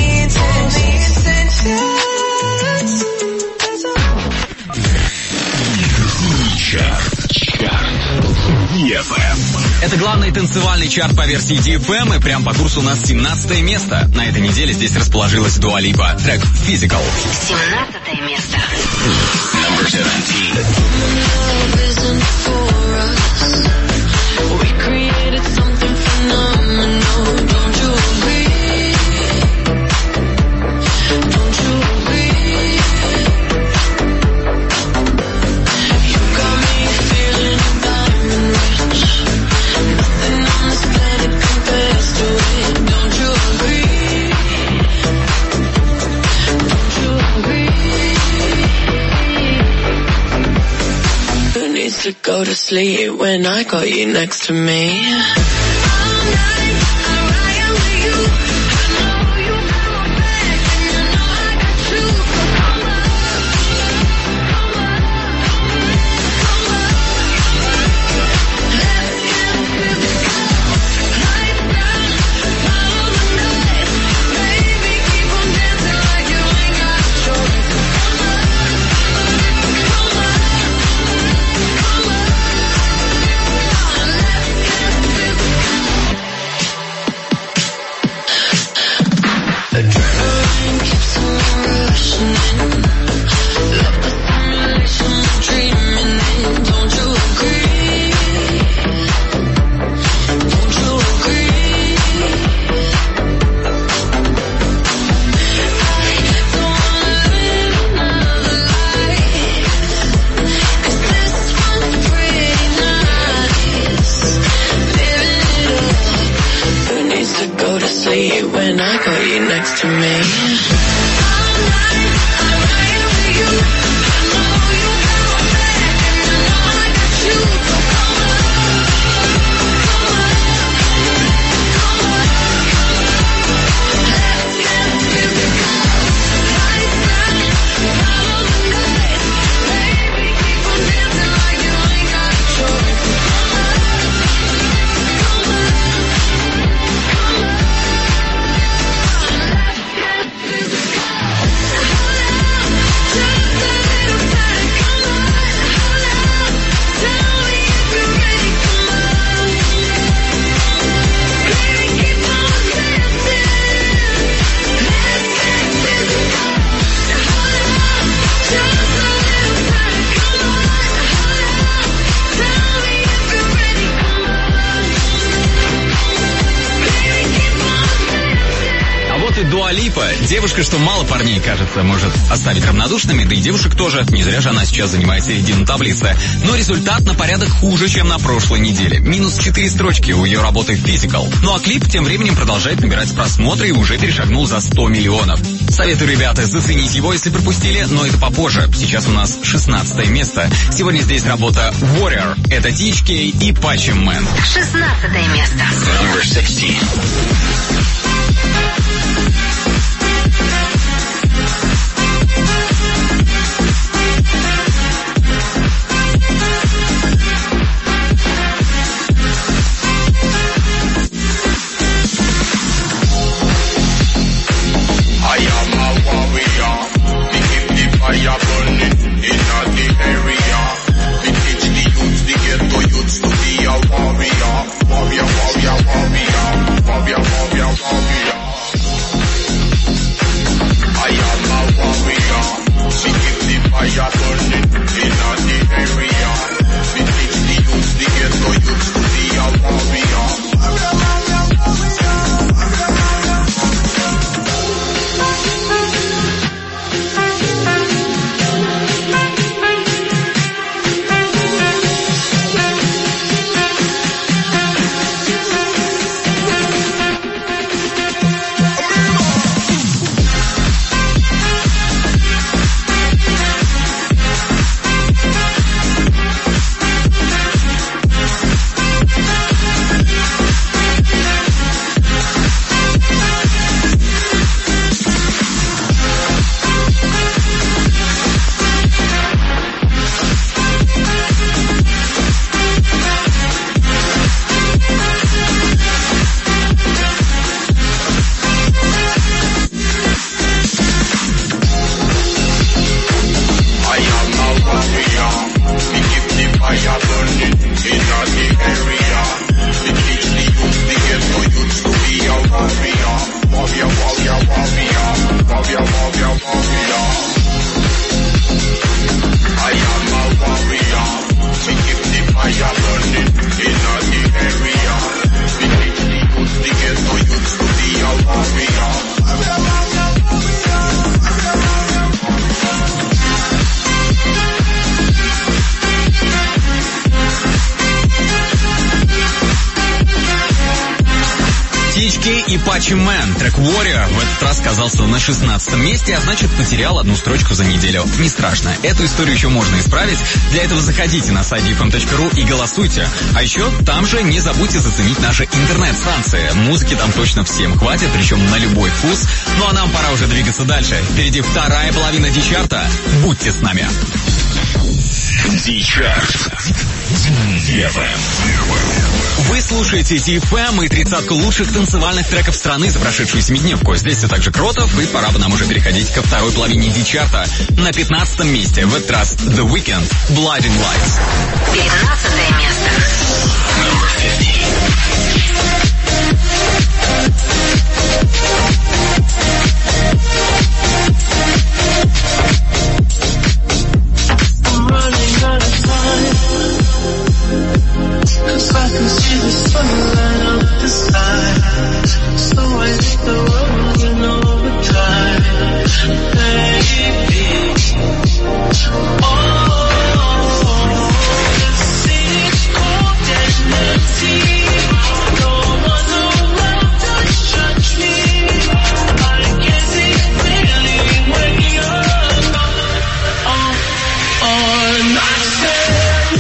intentions. Это главный танцевальный чарт по версии ди эф эм, и прям по курсу у нас семнадцатое место. На этой неделе здесь расположилась Дуа Липа. Трек Physical. семнадцатое место. Number seventeen. Nothing on this planet compares to to go to sleep when I got you next to me. When I got you next to me. Дуа Липа, девушка, что мало парней, кажется, может оставить равнодушными, да и девушек тоже. Не зря же она сейчас занимает середину таблицы. Но результат на порядок хуже, чем на прошлой неделе. Минус четыре строчки у ее работы Physical. Ну а клип тем временем продолжает набирать просмотры и уже перешагнул за сто миллионов. Советую, ребята, заценить его, если пропустили, но это попозже. Сейчас у нас шестнадцатое место. Сегодня здесь работа Warrior. Это ти эйч кей и Pachi Man. шестнадцатое место. Number sixteen. Кей и Пачи Мэн. Трек Warrior в этот раз оказался на шестнадцатом месте, а значит потерял одну строчку за неделю. Не страшно, эту историю еще можно исправить. Для этого заходите на сайт ди эф эм точка ру и голосуйте. А еще там же не забудьте заценить наши интернет-станции. Музыки там точно всем хватит, причем на любой вкус. Ну а нам пора уже двигаться дальше. Впереди вторая половина Ди-чарта. Будьте с нами. Ди-чарт. Вы слушаете Ди эф эм и тридцатку лучших танцевальных треков страны за прошедшую семидневку. Здесь все так же Кротов, и пора бы нам уже переходить ко второй половине Ди-чарта. На пятнадцатом месте в этот раз The Weeknd, Blinding Lights. пятнадцатое место. Cause I can see the sunlight up the sky. So I hit the road in overdrive, baby. Oh, the city's cold and empty. No one around to judge me. I can see it clearly when you're gone. Oh, oh, I said.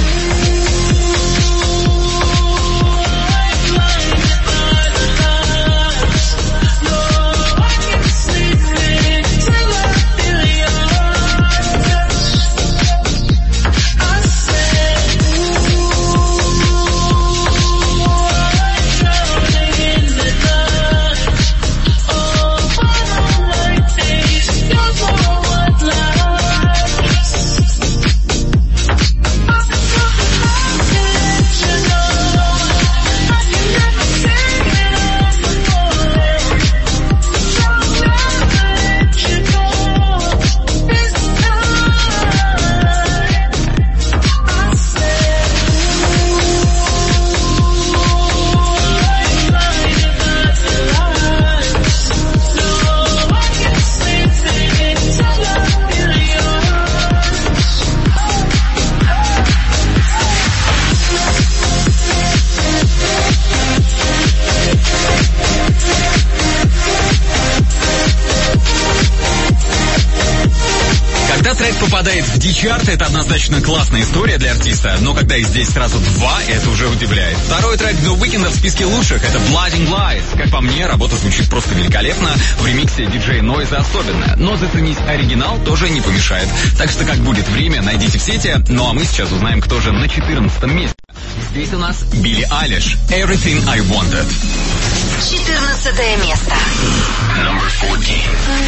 Попадает в Ди-чарт, это однозначно классная история для артиста, но когда их здесь сразу два, это уже удивляет. Второй трек The Weeknd в списке лучших — это Blinding Lights. Как по мне, работа звучит просто великолепно, в ремиксе диджей Нойза особенно, но заценить оригинал тоже не помешает. Так что как будет время, найдите в сети. Ну а мы сейчас узнаем, кто же на четырнадцатом месте. Здесь у нас Билли Айлиш, Everything I Wanted. четырнадцатое место. Number fourteen.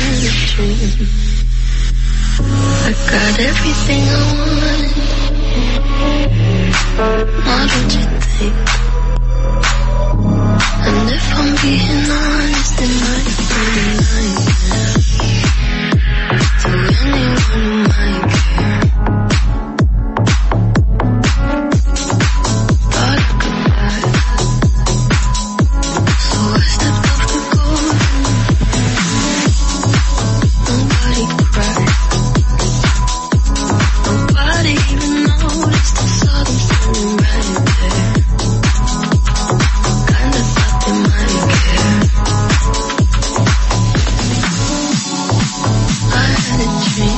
I got everything I want. What would you think? And if I'm being honest, it might be nice to anyone who might care. Thought I could fly, so I stepped off the golden. Nobody cried. Nobody even noticed I saw them standing right there. Kinda thought they might care. I had a dream.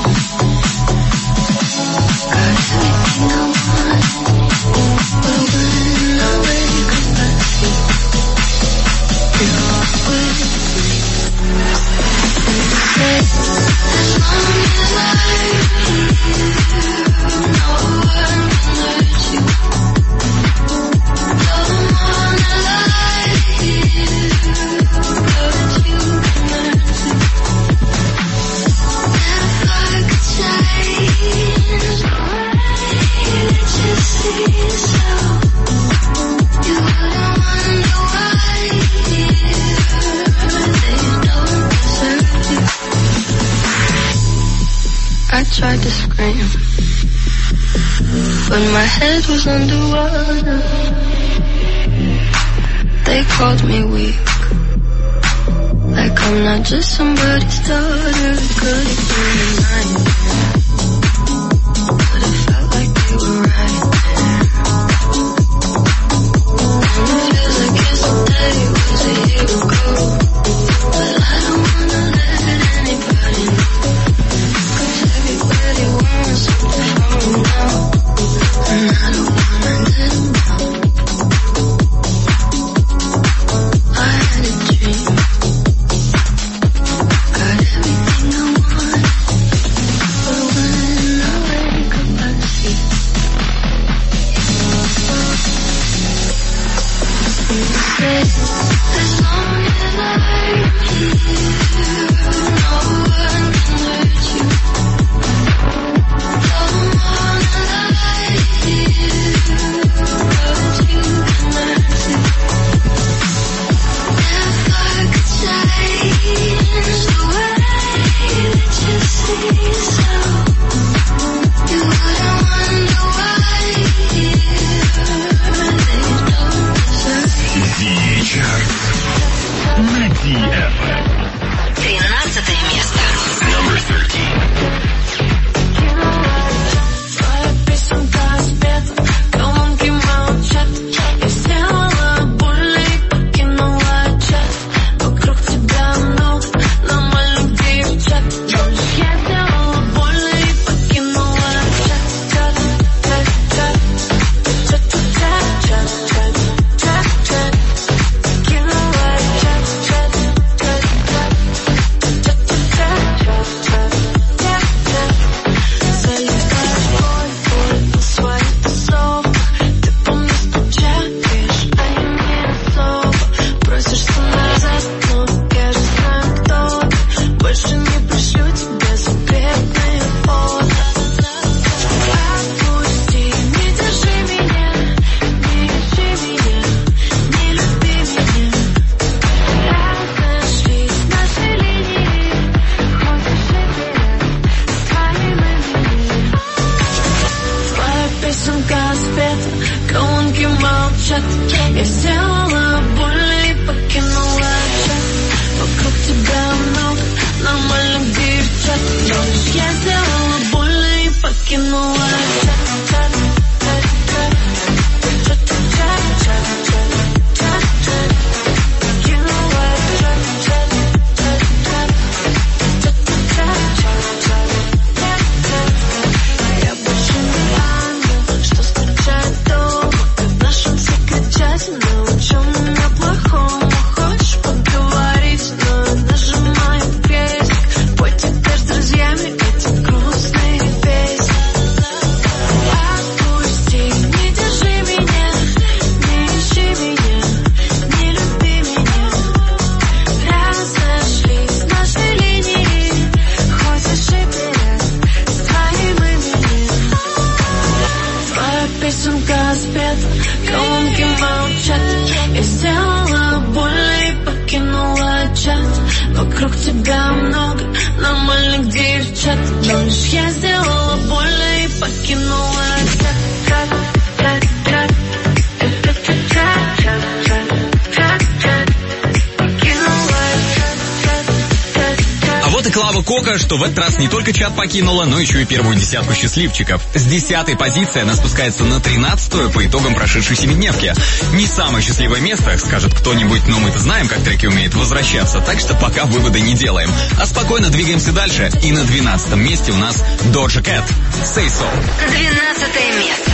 Got everything I want. But when I wake up I see you're with me. As long as I'm here, no one can hurt you. Don't wanna lie here, but you can learn to. If I could change the way that you see yourself, you wouldn't wonder why they don't deserve you. I tried to scream, but my head was underwater. They called me weak, like I'm not just somebody's daughter. Could have been a nightmare, but it felt like they were right there. And it feels like yesterday was a year ago. чат. Я сделала больно и покинула чат. Вокруг тебя много нормальных девчат. Но лишь я сделала больно и покинула чат. Чат, чат, чат, чат, чат, чат, чат, чат, чат. Покинула чат, чат, чат, чат, чат, чат, чат, чат. Я больше не ангел, что скучает дома. Когда шансы кричать, научу меня плохому. Хочешь поговорить, но нажимаю крестик. Пой теперь с друзьями эти грустные песни. Отпусти, не держи меня, не ищи меня, не люби меня. Разошлись наши линии, хочешь и вперед с твоим именем. Твоя песенка спета, колонки молчат. Я сделала больно и покинула чат. Вокруг тебя много нормальных девчат. Но лишь я сделала больно и покинула чат. Чат, чат, чат, чат, чат, чат, чат, чат, чат. Покинула чат, чат, чат, чат. А вот и Клава Кока, что в этот раз не только чат покинула, но еще и первую десятку счастливчиков. С десятой позиции она спускается на тринадцатую по итогам прошедшей семидневки. Не самое счастливое место, скажет кто-нибудь, но мы-то знаем, как треки умеют возвращаться, так что пока выводы не делаем. А спокойно двигаемся дальше. И на двенадцатом месте у нас Doja Cat, Say So. Двенадцатое место.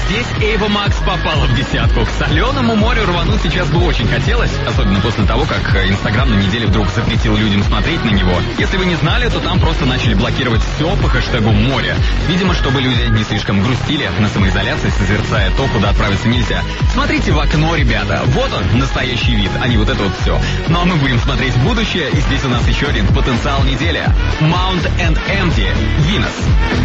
Здесь Эйва Макс попала в десятку. К соленому морю рвануть сейчас бы очень хотелось, особенно после того, как Инстаграм на неделе вдруг запретил людям смотреть на него. Если вы не знали, то там просто начали блокировать все по хэштегу «море». Видимо, чтобы люди не слишком грустили на самоизоляции, созерцая то, куда отправиться нельзя. Смотрите в окно, ребята. Вот он, настоящий вид, а не вот это вот все. Ну а мы будем смотреть в будущее, и здесь у нас еще один потенциал недели. Mount and Empty, Venus.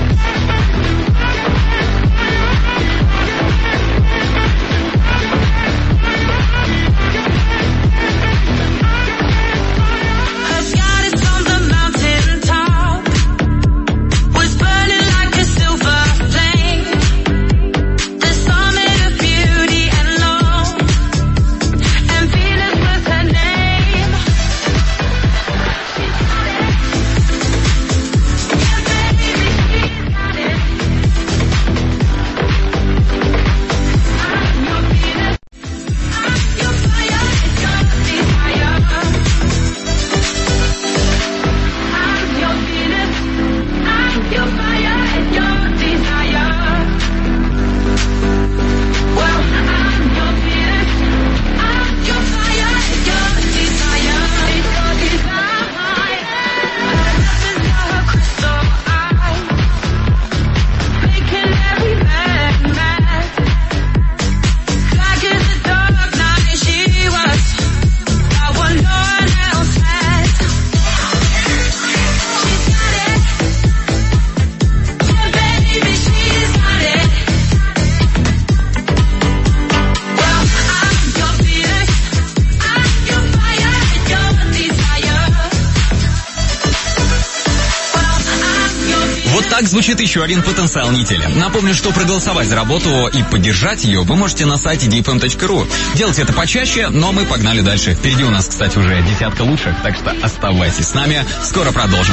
Так звучит еще один потенциал недели. Напомню, что проголосовать за работу и поддержать ее вы можете на сайте ди эф эм точка ру. Делайте это почаще, но мы погнали дальше. Впереди у нас, кстати, уже десятка лучших, так что оставайтесь с нами. Скоро продолжим.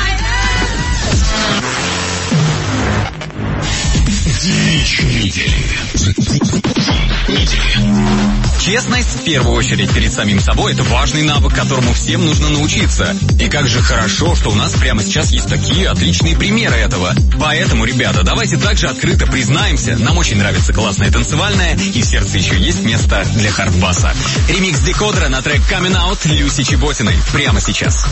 Дичь недели. Честность, в первую очередь, перед самим собой, это важный навык, которому всем нужно научиться. И как же хорошо, что у нас прямо сейчас есть такие отличные примеры этого. Поэтому, ребята, давайте также открыто признаемся, нам очень нравится классное танцевальное, и в сердце еще есть место для хардбаса. Ремикс Декодера на трек Coming Out Люси Чеботиной прямо сейчас.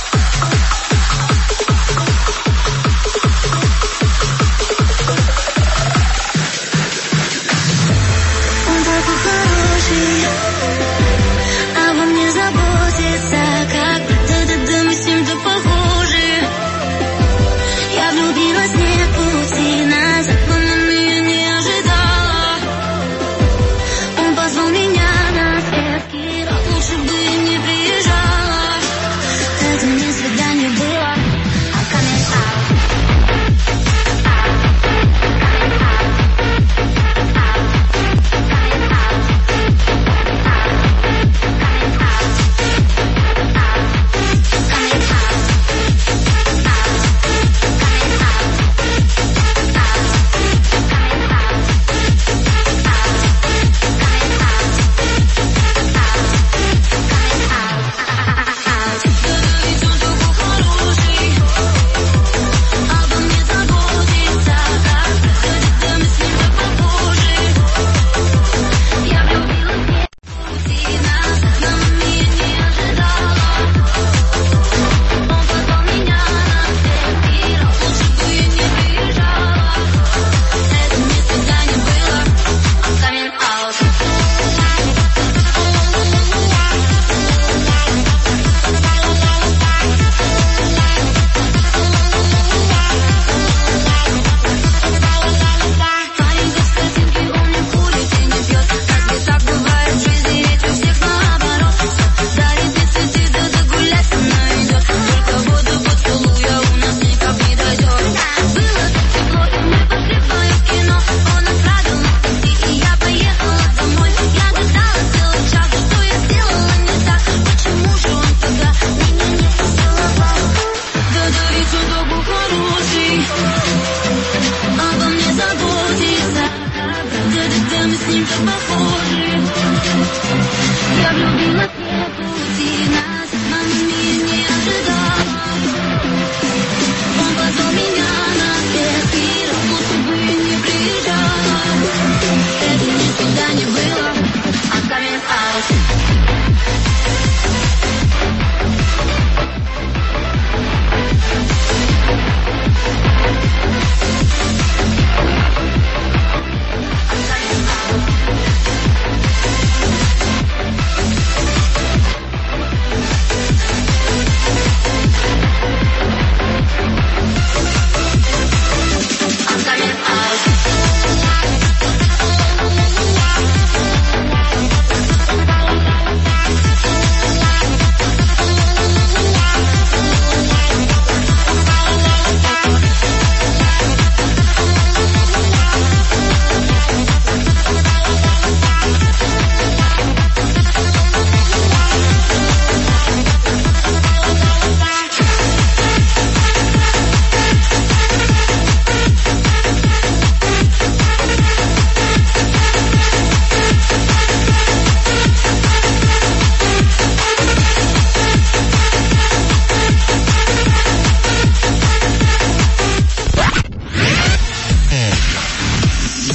Обо мне заботится, как будто мы с ним-то похожи. Я влюбилась, нет пути назад, но я не ожидала. Он позвал меня на светки, а лучше бы не приезжала. Это не свидание.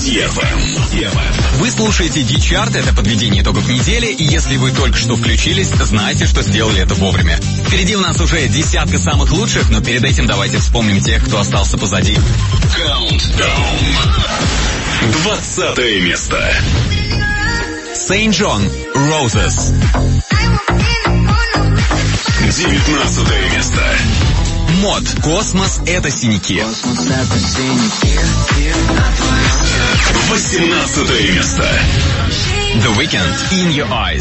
Вы слушаете Ди-чарт, это подведение итогов недели, и если вы только что включились, знайте, что сделали это вовремя. Впереди у нас уже десятка самых лучших, но перед этим давайте вспомним тех, кто остался позади. Countdown. Двадцатое место. Сейнт Джон, Roses. Девятнадцатое место. Мод, Космос — это синяки. Восемнадцатое место. The Weeknd, In Your Eyes.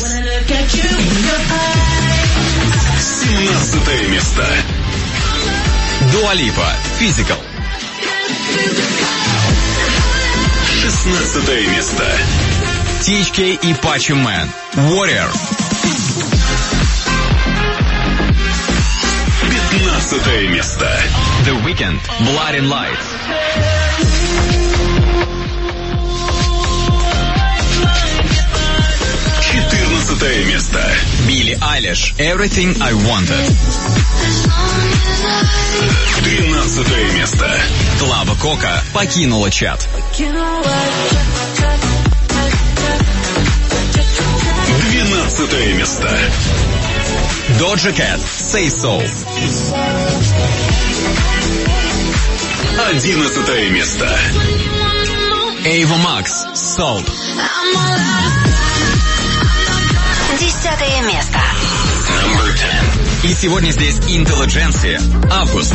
Семнадцатое место. Дуа Липа, Physical. Шестнадцатое место. ти эйч кей и Пачи Мэн, Warrior. Пятнадцатое место. The Weeknd, Blood and Light. Четырнадцатое место. Билли Айлиш, Everything I Wanted. Тринадцатое место. Клава Кока покинула чат. Двенадцатое место. Doja Cat, Say So. Одиннадцатое место. Ava Max, Salt. Десятое место. И сегодня здесь Intelligentsia, Август.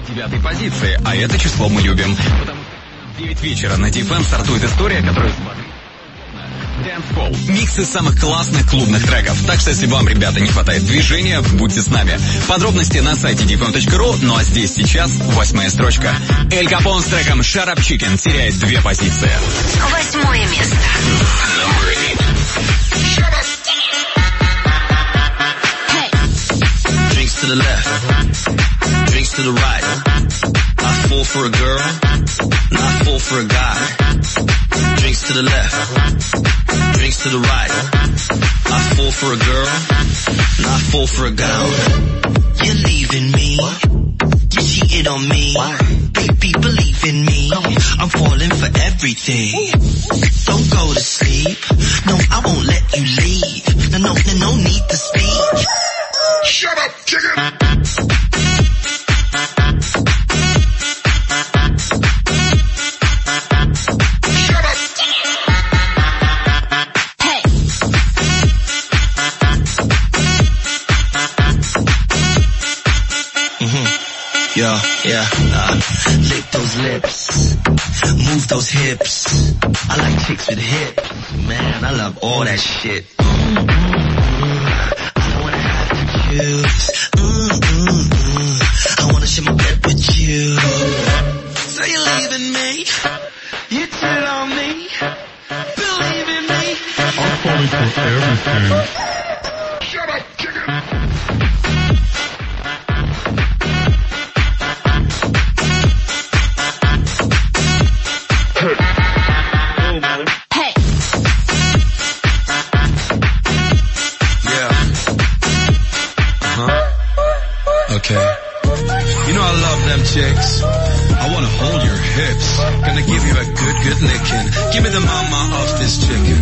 девятой позиции, а это число мы любим. Потому что в девять вечера на ди эф эм стартует история, которая... Dance Микс из самых классных клубных треков. Так что, если вам, ребята, не хватает движения, будьте с нами. Подробности на сайте ди эф эм точка ру. Ну а здесь сейчас восьмая строчка. Эль Капон с треком Shut Up Chicken теряет две позиции. Восьмое место. Drinks to the left, drinks to the right. I fall for a girl, not fall for a guy. Drinks to the left, drinks to the right. I fall for a girl, not fall for a guy. You're leaving me, you cheated on me. Baby, believe in me, I'm falling for everything. Don't go to sleep, no, I won't let you leave. No, no, no, no need to speak. Shut up, chicken! Yeah, yeah, uh, lick those lips, move those hips. I like chicks with hips, man, I love all that shit. Mm-hmm. I don't wanna have to choose. Mm-hmm. I wanna share my bed with you. So you're leaving me, you cheated on me, believe in me. I'm falling for everything. Shut up, chicken! Chicks, I wanna hold your hips. Gonna give you a good, good licking. Give me the mama of this chicken.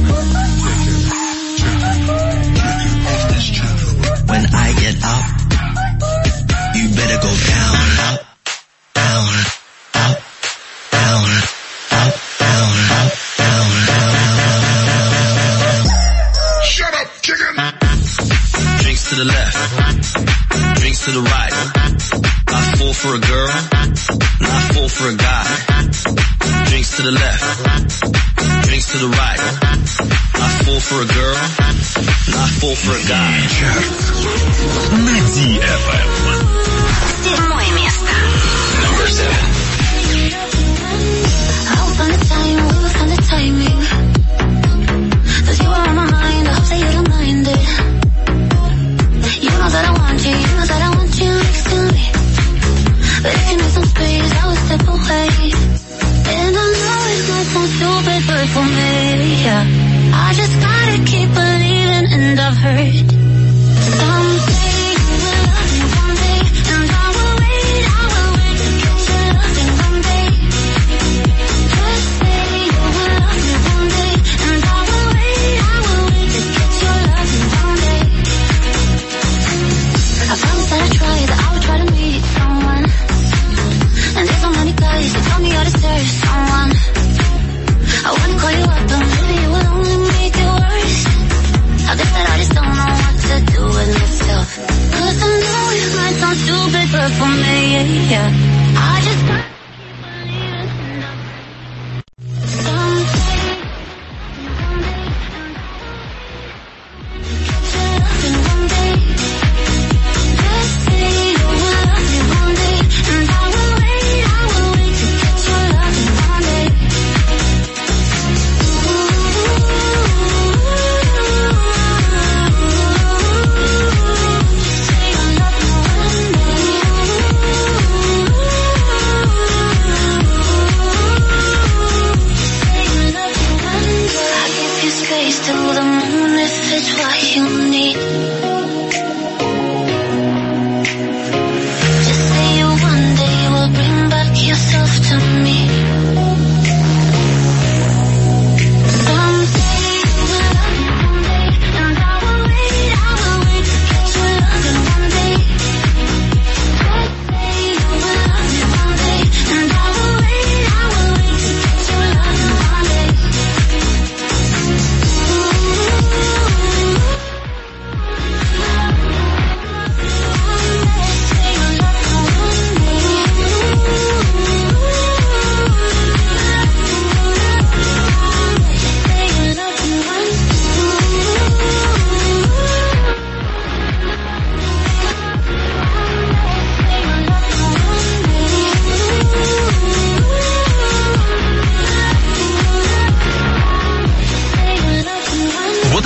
When I get up, you better go down, up, down, up, down, up, down, up, down, down. Shut up, chicken! Drinks to the left, drinks to the right. I fall for a girl, not fall for a guy. Drinks to the left, drinks to the right. I fall for a girl, not fall for a guy. На ди эф эм. Седьмое место. Number seven. I hope on the time, we will find the timing. Cause you are on my mind, I hope that you don't mind it. You know that I want you, you know that I want you next to me. But if you need some space, I will step away. And I know it might sound stupid, but for me, yeah, I just gotta keep believing, and I've heard someday you will love me one day, and I will wait, I will wait to get your loving one day. Just say you will love me one day, and I will wait, I will wait to get your loving one day. I promise that I try, that I will try to meet someone. And there's so many guys that tell me I deserve someone. I wanna call you up, but maybe it will only make it worse. I guess that I just don't know what to do with myself. Cause I know it might sound stupid, but for me, yeah, yeah, I just gotta keep believing. Someday, one day, get your loving one day. Just say you will love me one day, and I will wait, I will wait to get your loving one day. Say you love me one day. Say you love me one day. I give you space to the moon if it's what you need. Just say you one day you will bring back yourself to me. Someday you will love me one day, and I will wait, I will wait to get your loving one day. Just say you will love me one day, and I will wait, I will wait to get your loving one day.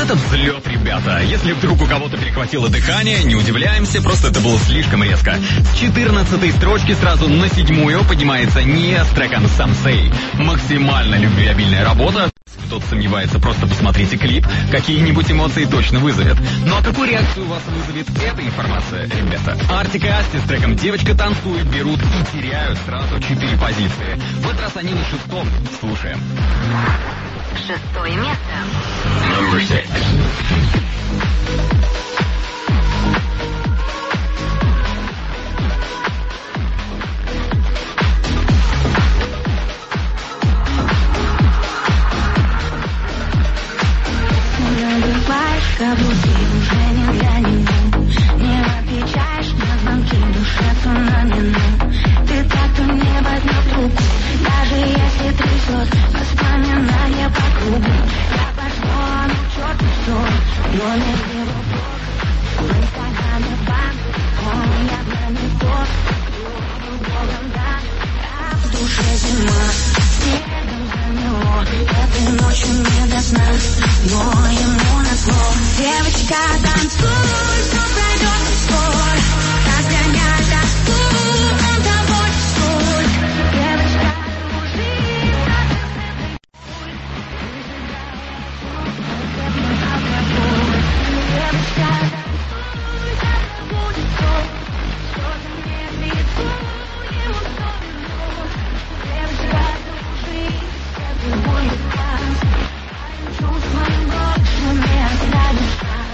это взлет, ребята. Если вдруг у кого-то перехватило дыхание, не удивляемся, просто это было слишком резко. С четырнадцатой строчки сразу на седьмую поднимается не с треком «Самсей». Максимально любвеобильная работа. Кто-то сомневается, просто посмотрите клип. Какие-нибудь эмоции точно вызовет. Ну а какую реакцию у вас вызовет эта информация, ребята? Артик и Асти с треком «Девочка танцует» берут и теряют сразу четыре позиции. В этот раз они на шестом. Слушаем. Шестое место. Number six. Как будто уже не для него. Не отвечаешь на звонки, душа цунамину. Ты так-то не возьмет руку, даже если трясет воспоминания по кругу. Я пошла, ну черт, все, номер его блог. В инстаграме бан, он явно не тот. Богом дан, а в душе зима. Снегом замело, этой ночью не до сна, но ему назло. Девочка, танцуй, все пройдет скоро. Разгоняй тоску, он того чувствует. Девочка, кружи, девочка, танцуй, завтра будет сон. Что за мне лицо, ему все верно. Девочка, кружи, это будет танц. Чувствуем больше не оставишь.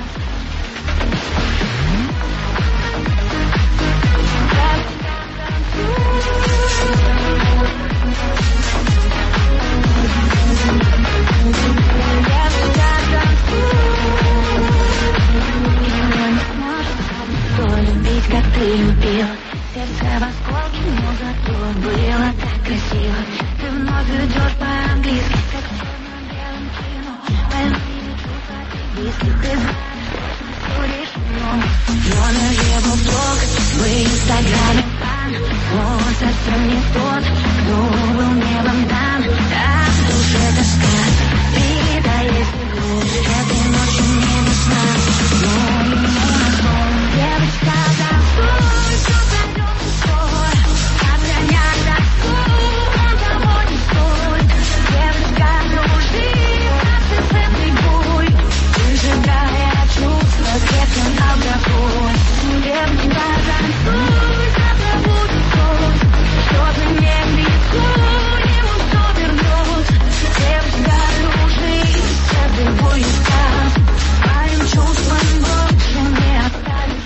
Любить, как ты любил. Сердце в осколке, но зато было так красиво. Ты вновь идешь по-английски, как в черно-белом кино. Больные чувства, ты близки, ты знаешь, все решено. Номер его блог, в инстаграме пан. Он совсем не тот, кто был небом дан. А в душе тоска, вида есть игру. Этой ночью не до сна, но ему назло. Девочка, танцуй, все пройдет скоро. Отгоняй тоску, он того не стоит. Девочка, кружи, танцы с прибой. Выжигая чувства, крепким алкоголь. Девочка, танцуй, завтра будет сон. Что ты мне в лицо, ему все вернет. Девочка, кружи, это будет танц. Твоим чувствам больше не оставишь.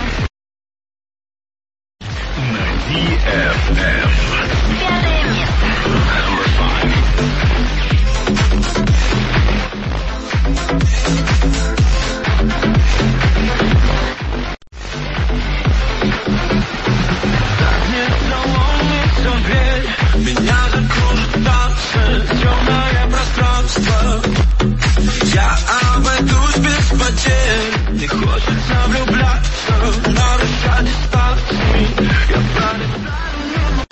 ди эф эм. Пятое место. Number five. Меня закружит танцы, темное пространство. Я обойдусь без потерь. Не хочется влюбляться, нарушать дистанции. Я пролетаю мимо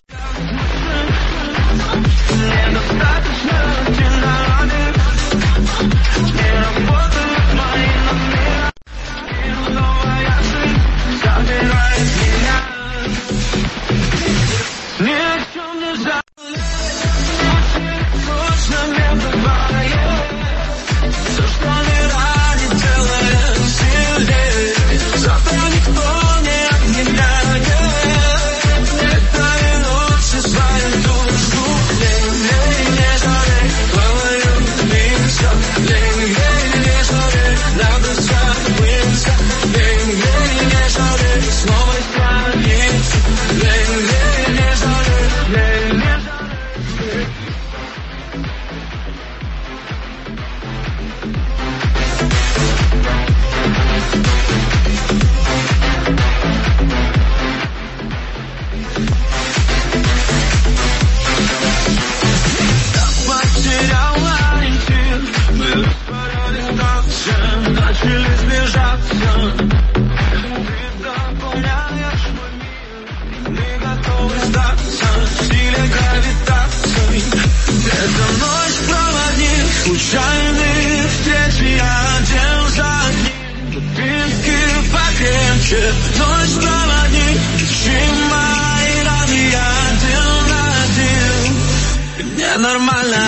недостаточно динамик. Не работают мои номера. И новая жизнь забирает меня. Ни о чем не жаль. Точно не бывает. Все, что не ранит, делает сильнее. Завтра никто не отменяет. Это минут все свою душу. Лень, не жалей, твою миску. Лень, не жалей, надо забыться. Лень, не жалей, снова страницу. Лень, не жалей, лень, не жалей. Потерял ориентир, мы растворялись танцем, начали сближаться. Ты дополняешь мой мир, мы готовы сдаться в стиле гравитации. Эта ночь проводник, случайные встречи, я одет. ночи, ночь проводи, лечи мои раны, я один на один, и мне нормально.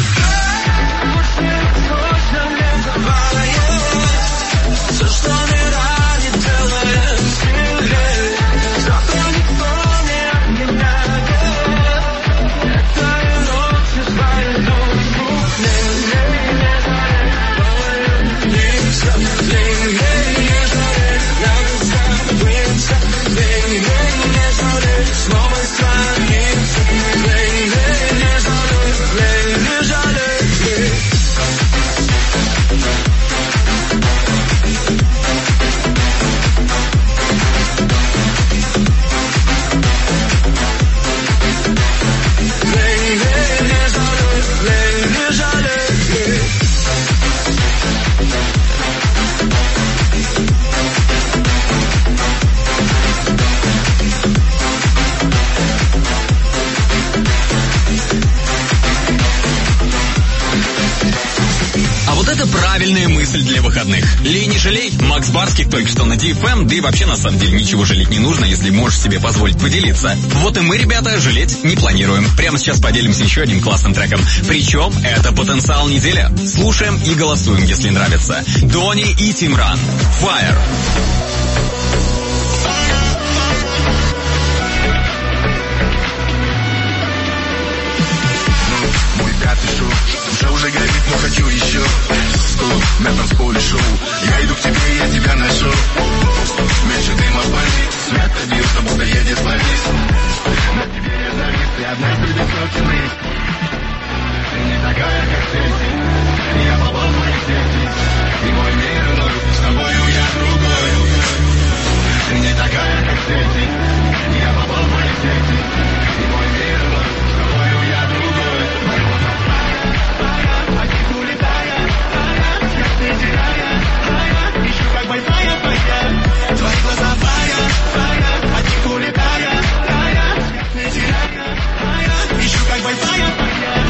Все, что не ранит, делаем сильнее. Завтра никто не обменяет. Этой ночью свою душу. Не-не-не жалею, не-не-не жалею, не-не-не жалею, снова страница. Не-не-не жалею, не жалею. Это правильная мысль для выходных. Лей, не жалей. Макс Барских только что на ди эф эм, да и вообще на самом деле ничего жалеть не нужно, если можешь себе позволить поделиться. Вот и мы, ребята, жалеть не планируем. Прямо сейчас поделимся еще одним классным треком. Причем это потенциал недели. Слушаем и голосуем, если нравится. Дони и Тимран. Fire. Уже уже горит, но хочу еще. На танцполе шоу. Я иду к тебе, я тебя нашел. Меньше дыма в бане. Свет обился, будто едет полис. На тебе я завис, ты одна среди сотен лиц. Ты не такая, как Сети. Я попал в мои сети. И мой мир иной, с тобою я другой. Ты не такая, как Сети. Я попал в мои сети. И мой мир иной, с тобою я другой. Ищу как большая фая, твои глаза фая, фая, от них улетая, фая, не теряя, фая, ищу как большая фая.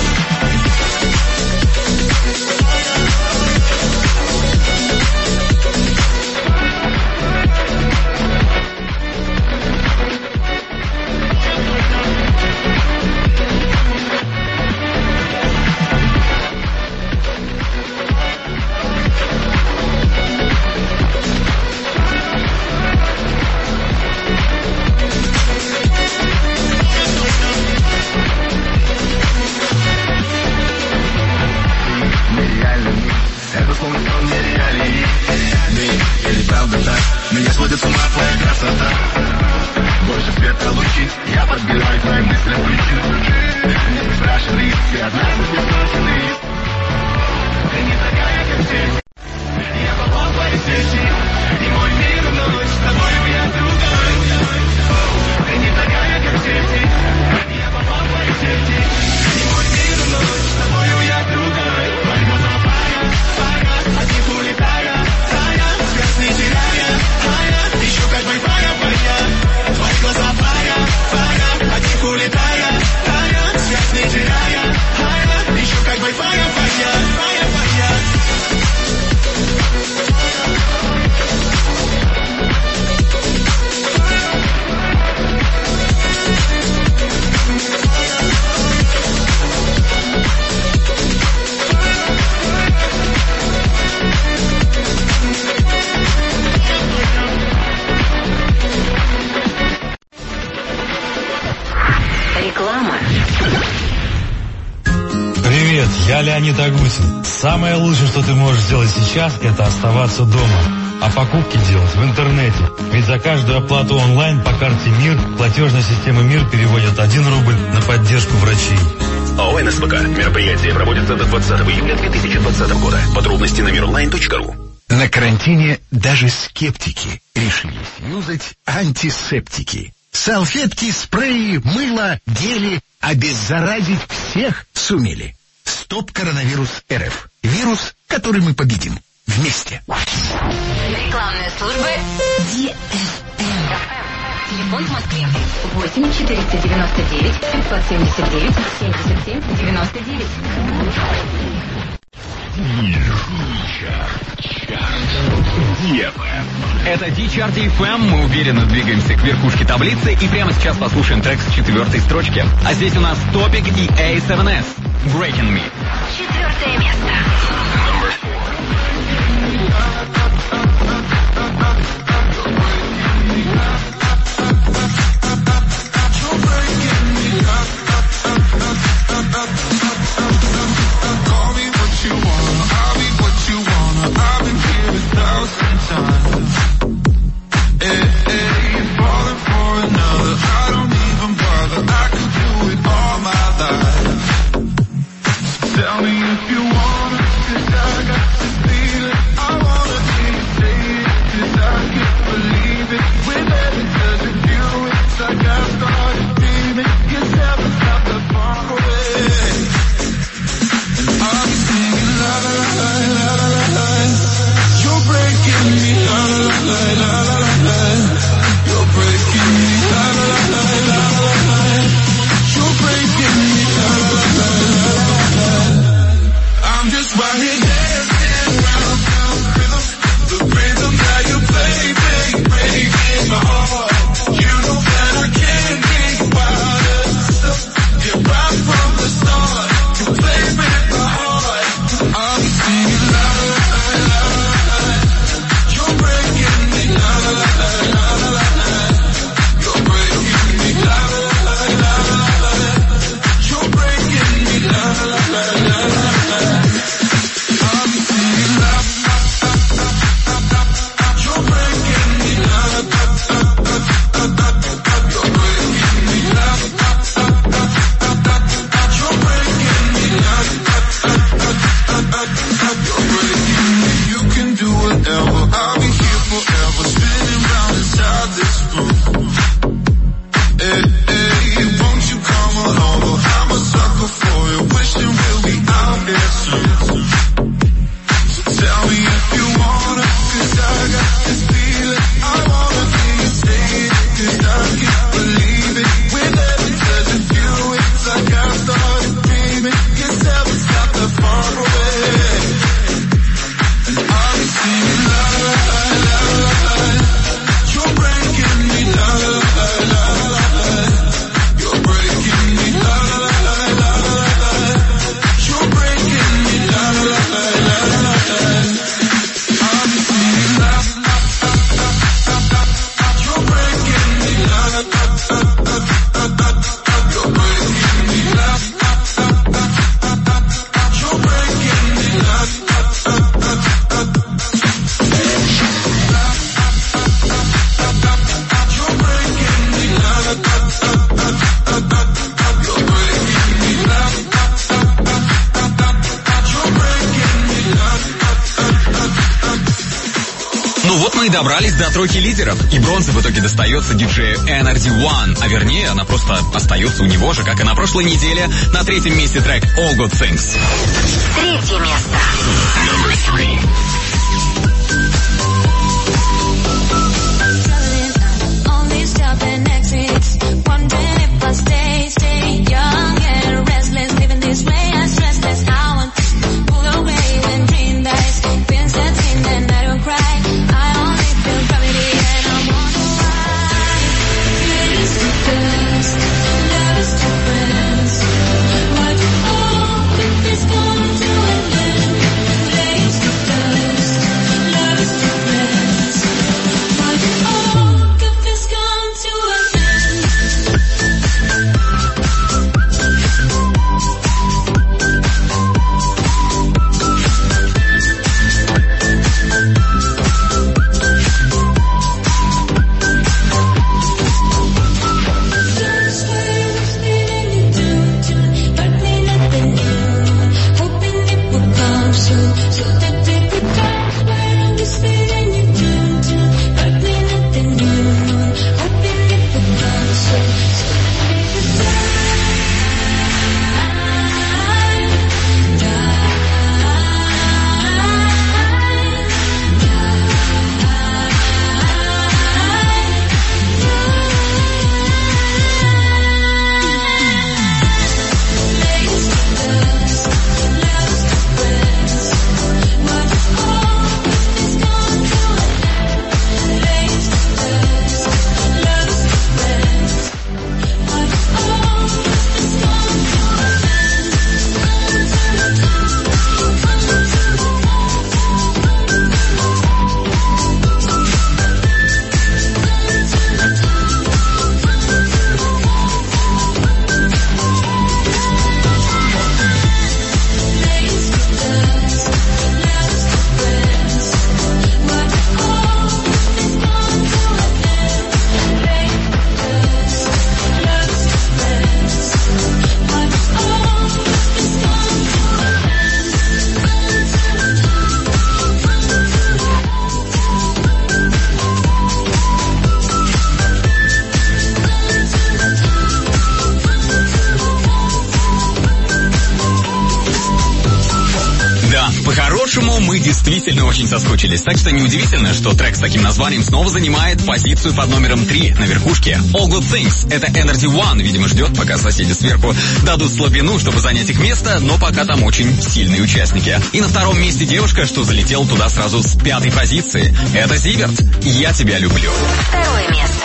Меня сводит с ума твоя красота. Больше света лучи. Я подбираю твои мысли в ключи. Не страшен риск, ты одна среди сотен лиц. Ты не такая, как Сети. Я попал в твои сети. И мой мир вновь с тобою я другой. Ты не такая, как Сети. Я попал в твои сети. И мой мир вновь с тобою я другой. Твои глаза фая, фая, от них улетая, фая, свет не теряя. Ищу как большая фая, твои глаза фая, фая, от них улетая, фая, связь не теряя, фая, ищу как большая фая, фая, фая. Привет, я Леонид Агутин. Самое лучшее, что ты можешь сделать сейчас, это оставаться дома. А покупки делать в интернете. Ведь за каждую оплату онлайн по карте МИР платежная система МИР переводит один рубль на поддержку врачей. ООО эн эс пэ ка. Мероприятие проводится до двадцатого июля две тысячи двадцатого года. Подробности на миронлайн точка ру. На карантине даже скептики решились юзать антисептики. Салфетки, спреи, мыло, гели обеззаразить всех сумели. Стоп коронавирус эр эф. Вирус, который мы победим. Вместе. Рекламные службы ди эф эм. Телефон в Москве восемь четыреста девяносто девять пятьсот семьдесят девять семьдесят семь девяносто девять. Это D-Chart эф эм, мы уверенно двигаемся к верхушке таблицы и прямо сейчас послушаем трек с четвертой строчки. А здесь у нас Topic и эй севен эс. Breaking Me. Четвертое место. Tell me if you wanna, 'cause I got this feeling. I wanna hear you say it, 'cause I can't believe it. With every touch of you, it's like I started dreaming. You're never not that far away. And I'll be singing la la la la la la la. You're breaking me la la la la la la la. You're breaking me la la la la la la la. You're breaking me la la la la la la. I'm just right here dancing round the rhythm, the rhythm that you play, play, breaking my heart. You know that I can't think about it. Yeah, right from the start, you play with my heart. I'll be singing la la la la la. You're breaking me la la la la la la. You're breaking me la la la la la. You're breaking me la la la la la. Добрались до тройки лидеров, и бронза в итоге достается диджею Energy One, а вернее, она просто остается у него же, как и на прошлой неделе. На третьем месте трек All Good Things. Третье место. Number three. What you hope is gonna do it then. этому мы действительно очень соскучились. Так что неудивительно, что трек с таким названием снова занимает позицию под номером три на верхушке. All Good Things. Это Energy One, видимо, ждет, пока соседи сверху дадут слабину, чтобы занять их место, но пока там очень сильные участники. И на втором месте девушка, что залетела туда сразу с пятой позиции. Это Зиверт. Я тебя люблю. Второе место.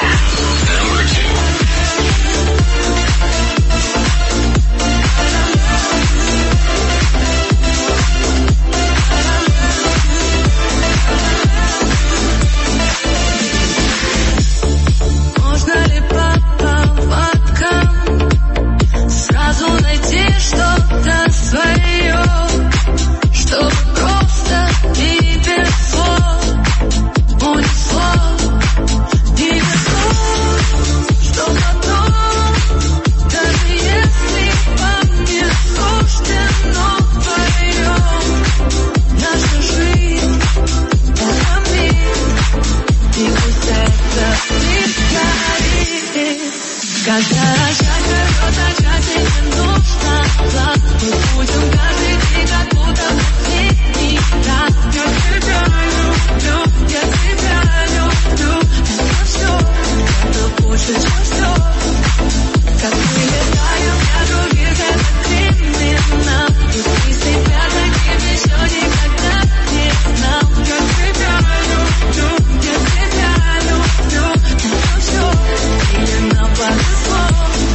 Можно ли по поводкам сразу найти что-то свое, чтобы просто и без слов унесло, и без слов, что потом, даже если вам не суждено вдвоем, наша жизнь — это миг, и пусть это горит. Когда шаг берет, начать и не нужно план, мы будем каждый день как будто последний раз. Я тебя люблю, я тебя люблю, это все, это больше, чем все. Как мы летаем для других, это криминал, и ты себя таким еще никогда не знал. Я тебя люблю, я тебя люблю, это все, или нам повезло.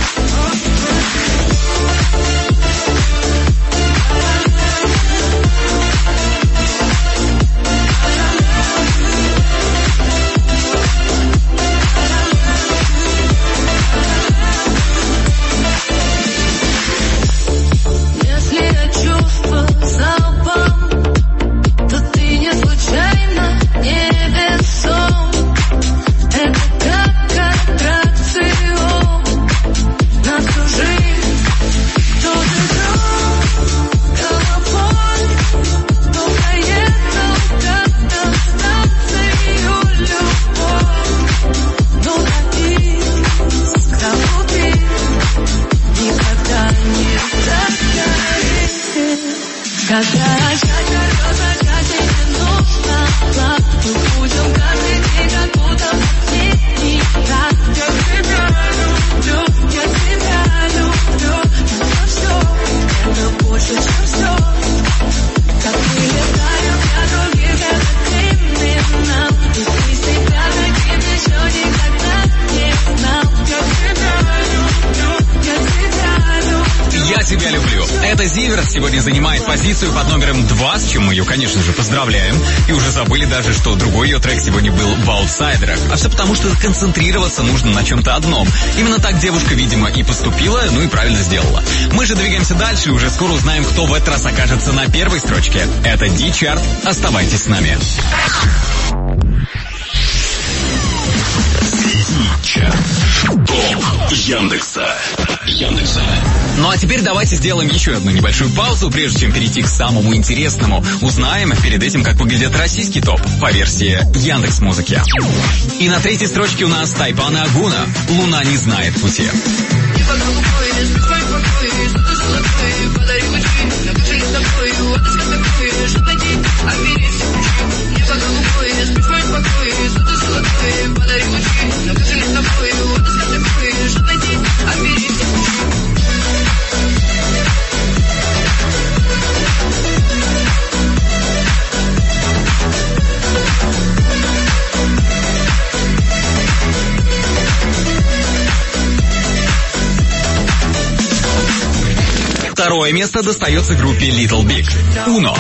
Если я чувствую залпом, то ты не случайно, не весом. Это как аттракцион на всю жизнь. То ты головой, то проехал как-то станцию любовь. Но напись, скоропись, никогда не загорит. Когда шаг берет, начать и не нужно план, мы будем каждый день как будто последний раз. Я тебя люблю, я тебя люблю, это все, это больше, чем все. Как мы летаем для других, это криминал, и ты себя таким еще никогда не знал. Я тебя люблю, я тебя люблю. Я тебя люблю. Это Зиверт сегодня занимает позицию под номером два, с чем мы ее, конечно же, поздравляем. И уже забыли даже, что другой ее трек сегодня был в аутсайдерах. А все потому, что концентрироваться нужно на чем-то одном. Именно так девушка, видимо, и поступила, ну и правильно сделала. Мы же двигаемся дальше и уже скоро узнаем, кто в этот раз окажется на первой строчке. Это Ди-чарт. Оставайтесь с нами. Ди-чарт. Топ Яндекса. Яндекса. Ну а теперь давайте сделаем еще одну небольшую паузу, прежде чем перейти к самому интересному. Узнаем перед этим, как выглядит российский топ по версии Яндекс.Музыки. И на третьей строчке у нас Тайпан и Агуна. «Луна не знает пути». Второе место достается группе Little Big. «Уно».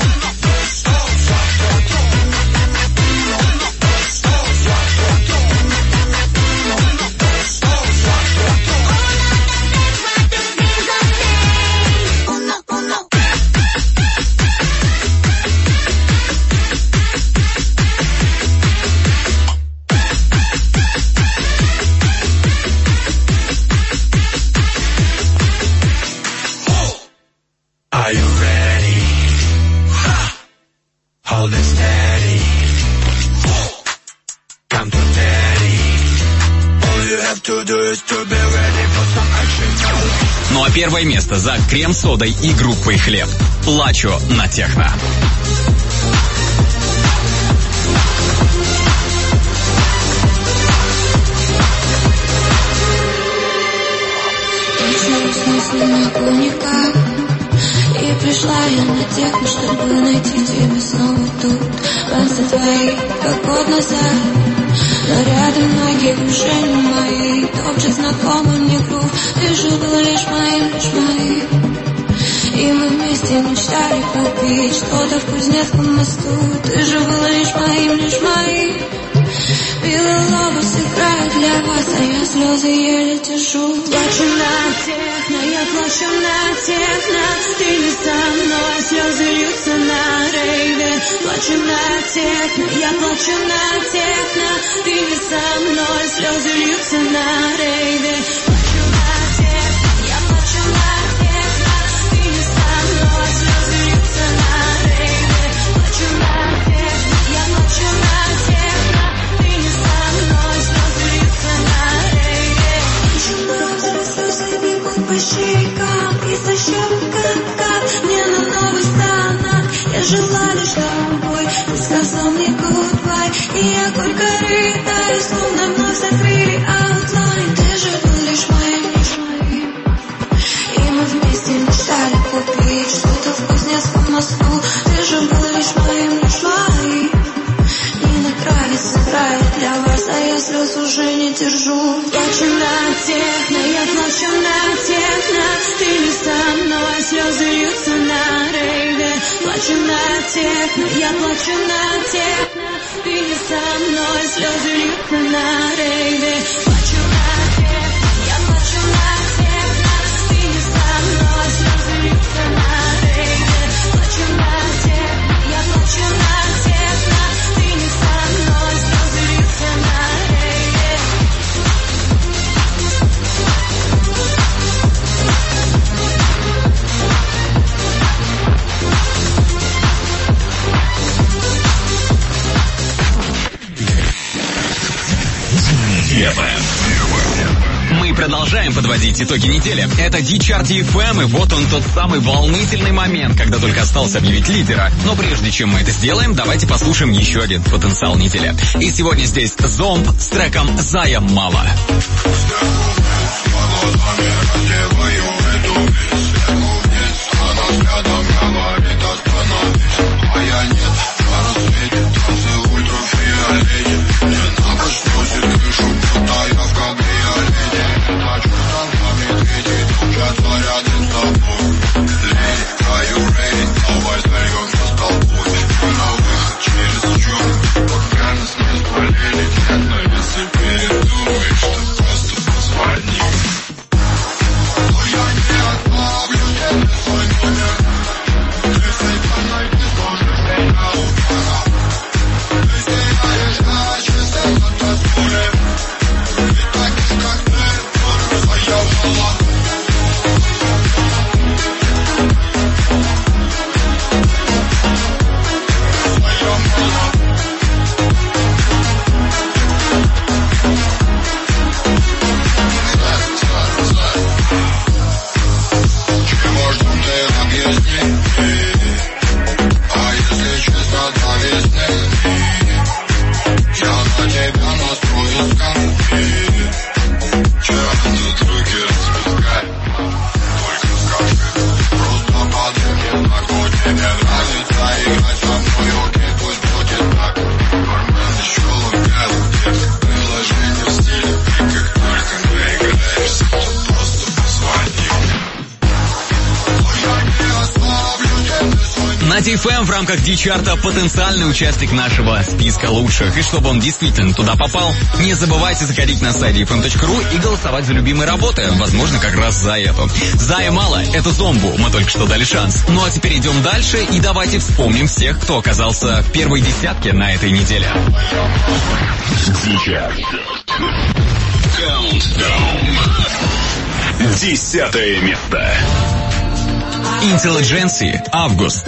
Are you ready? Hold it steady. Come to daddy. All you have to do is to be ready for some action. Ну а первое место за Крем-содой и группой Хлеб. «Плачу на техно». техно, чтобы найти тебя снова тут. Пальцы твои, как год назад, но рядом ноги уже не мои. Топчет знакомый мне грув, ты же был лишь моим, лишь моим. И мы вместе мечтали купить что-то в Кузнецком мосту. Ты же был лишь моим, лишь моим. Белый лобус играет для вас, а я слезы еле держу. Плачу на техно, я плачу на техно. Ты не со мной, слезы льются на рейве. Плачу на техно, я плачу на техно. Ты не со мной, слезы льются на рейве. Плачу на техно, я плачу на техно. Ты не со мной, слезы льются на рейве. Плачу на техно, я плачу на техно. Ты не со мной, слезы льются на рейве. Слезы бегут по щекам и со щекам, как мне на новых странах. Я жила лишь тобой, ты сказал мне goodbye, и я горько рыдаю, словно вновь закрыли outline. Ты же был лишь моим, лишь моим. И мы вместе мечтали купить что-то в Кузнецком мосту. Ты же был лишь моим, лишь моим. Нина Кравец играет для вас, а я слез уже не держу. Плачу на техно, я плачу на техно. Ты не со мной, слезы льются на рейве. Плачу на техно, я плачу на техно. Ты не со мной, слезы льются на рейве. Плачу на техно, я плачу на техно. Ты не со мной, слезы льются на рейве. Плачу на техно, я плачу на техно. Ты не со мной, слезы льются на рейве. Мы продолжаем подводить итоги недели. Это Ди-чарт эф эм, и вот он тот самый волнительный момент, когда только осталось объявить лидера. Но прежде чем мы это сделаем, давайте послушаем еще один потенциал недели. И сегодня здесь Зомб с треком «Зая мало». эф эм в рамках Ди-чарта потенциальный участник нашего списка лучших. И чтобы он действительно туда попал, не забывайте заходить на сайт ди эф эм точка ру и голосовать за любимые работы. Возможно, как раз за эту. «Зая мало» — это Зомбу. Мы только что дали шанс. Ну а теперь идем дальше и давайте вспомним всех, кто оказался в первой десятке на этой неделе. Десятое место. Intelligency, «Август».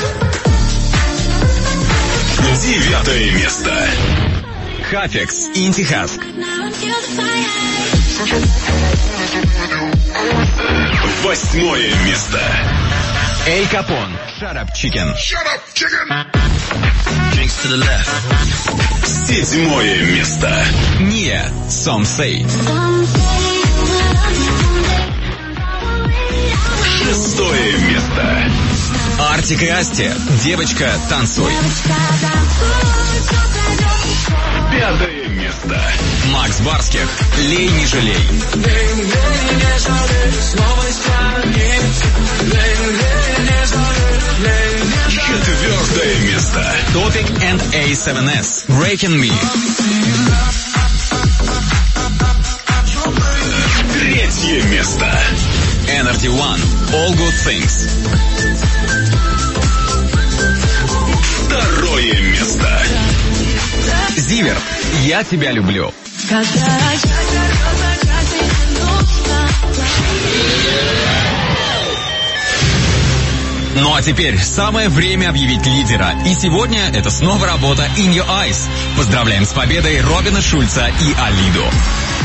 Девятое место. Хафекс, «Интихаск». Восьмое место. Эль Капон, «Shut Up Chicken». Shut up, chicken. Drinks to the left. Седьмое место. Ния, «Some Say». Шестое место. Артик и Асти. Девочка, танцуй. Пятое место. Макс Барских. Лей, не жалей. Четвертое место. Topic and A seven S. Breaking Me. Третье место. Energy One. All Good Things. Второе место. Зиверт. Я тебя люблю. Ну а теперь самое время объявить лидера. И сегодня это снова работа In Your Eyes. Поздравляем с победой Робина Шульца и Алиду.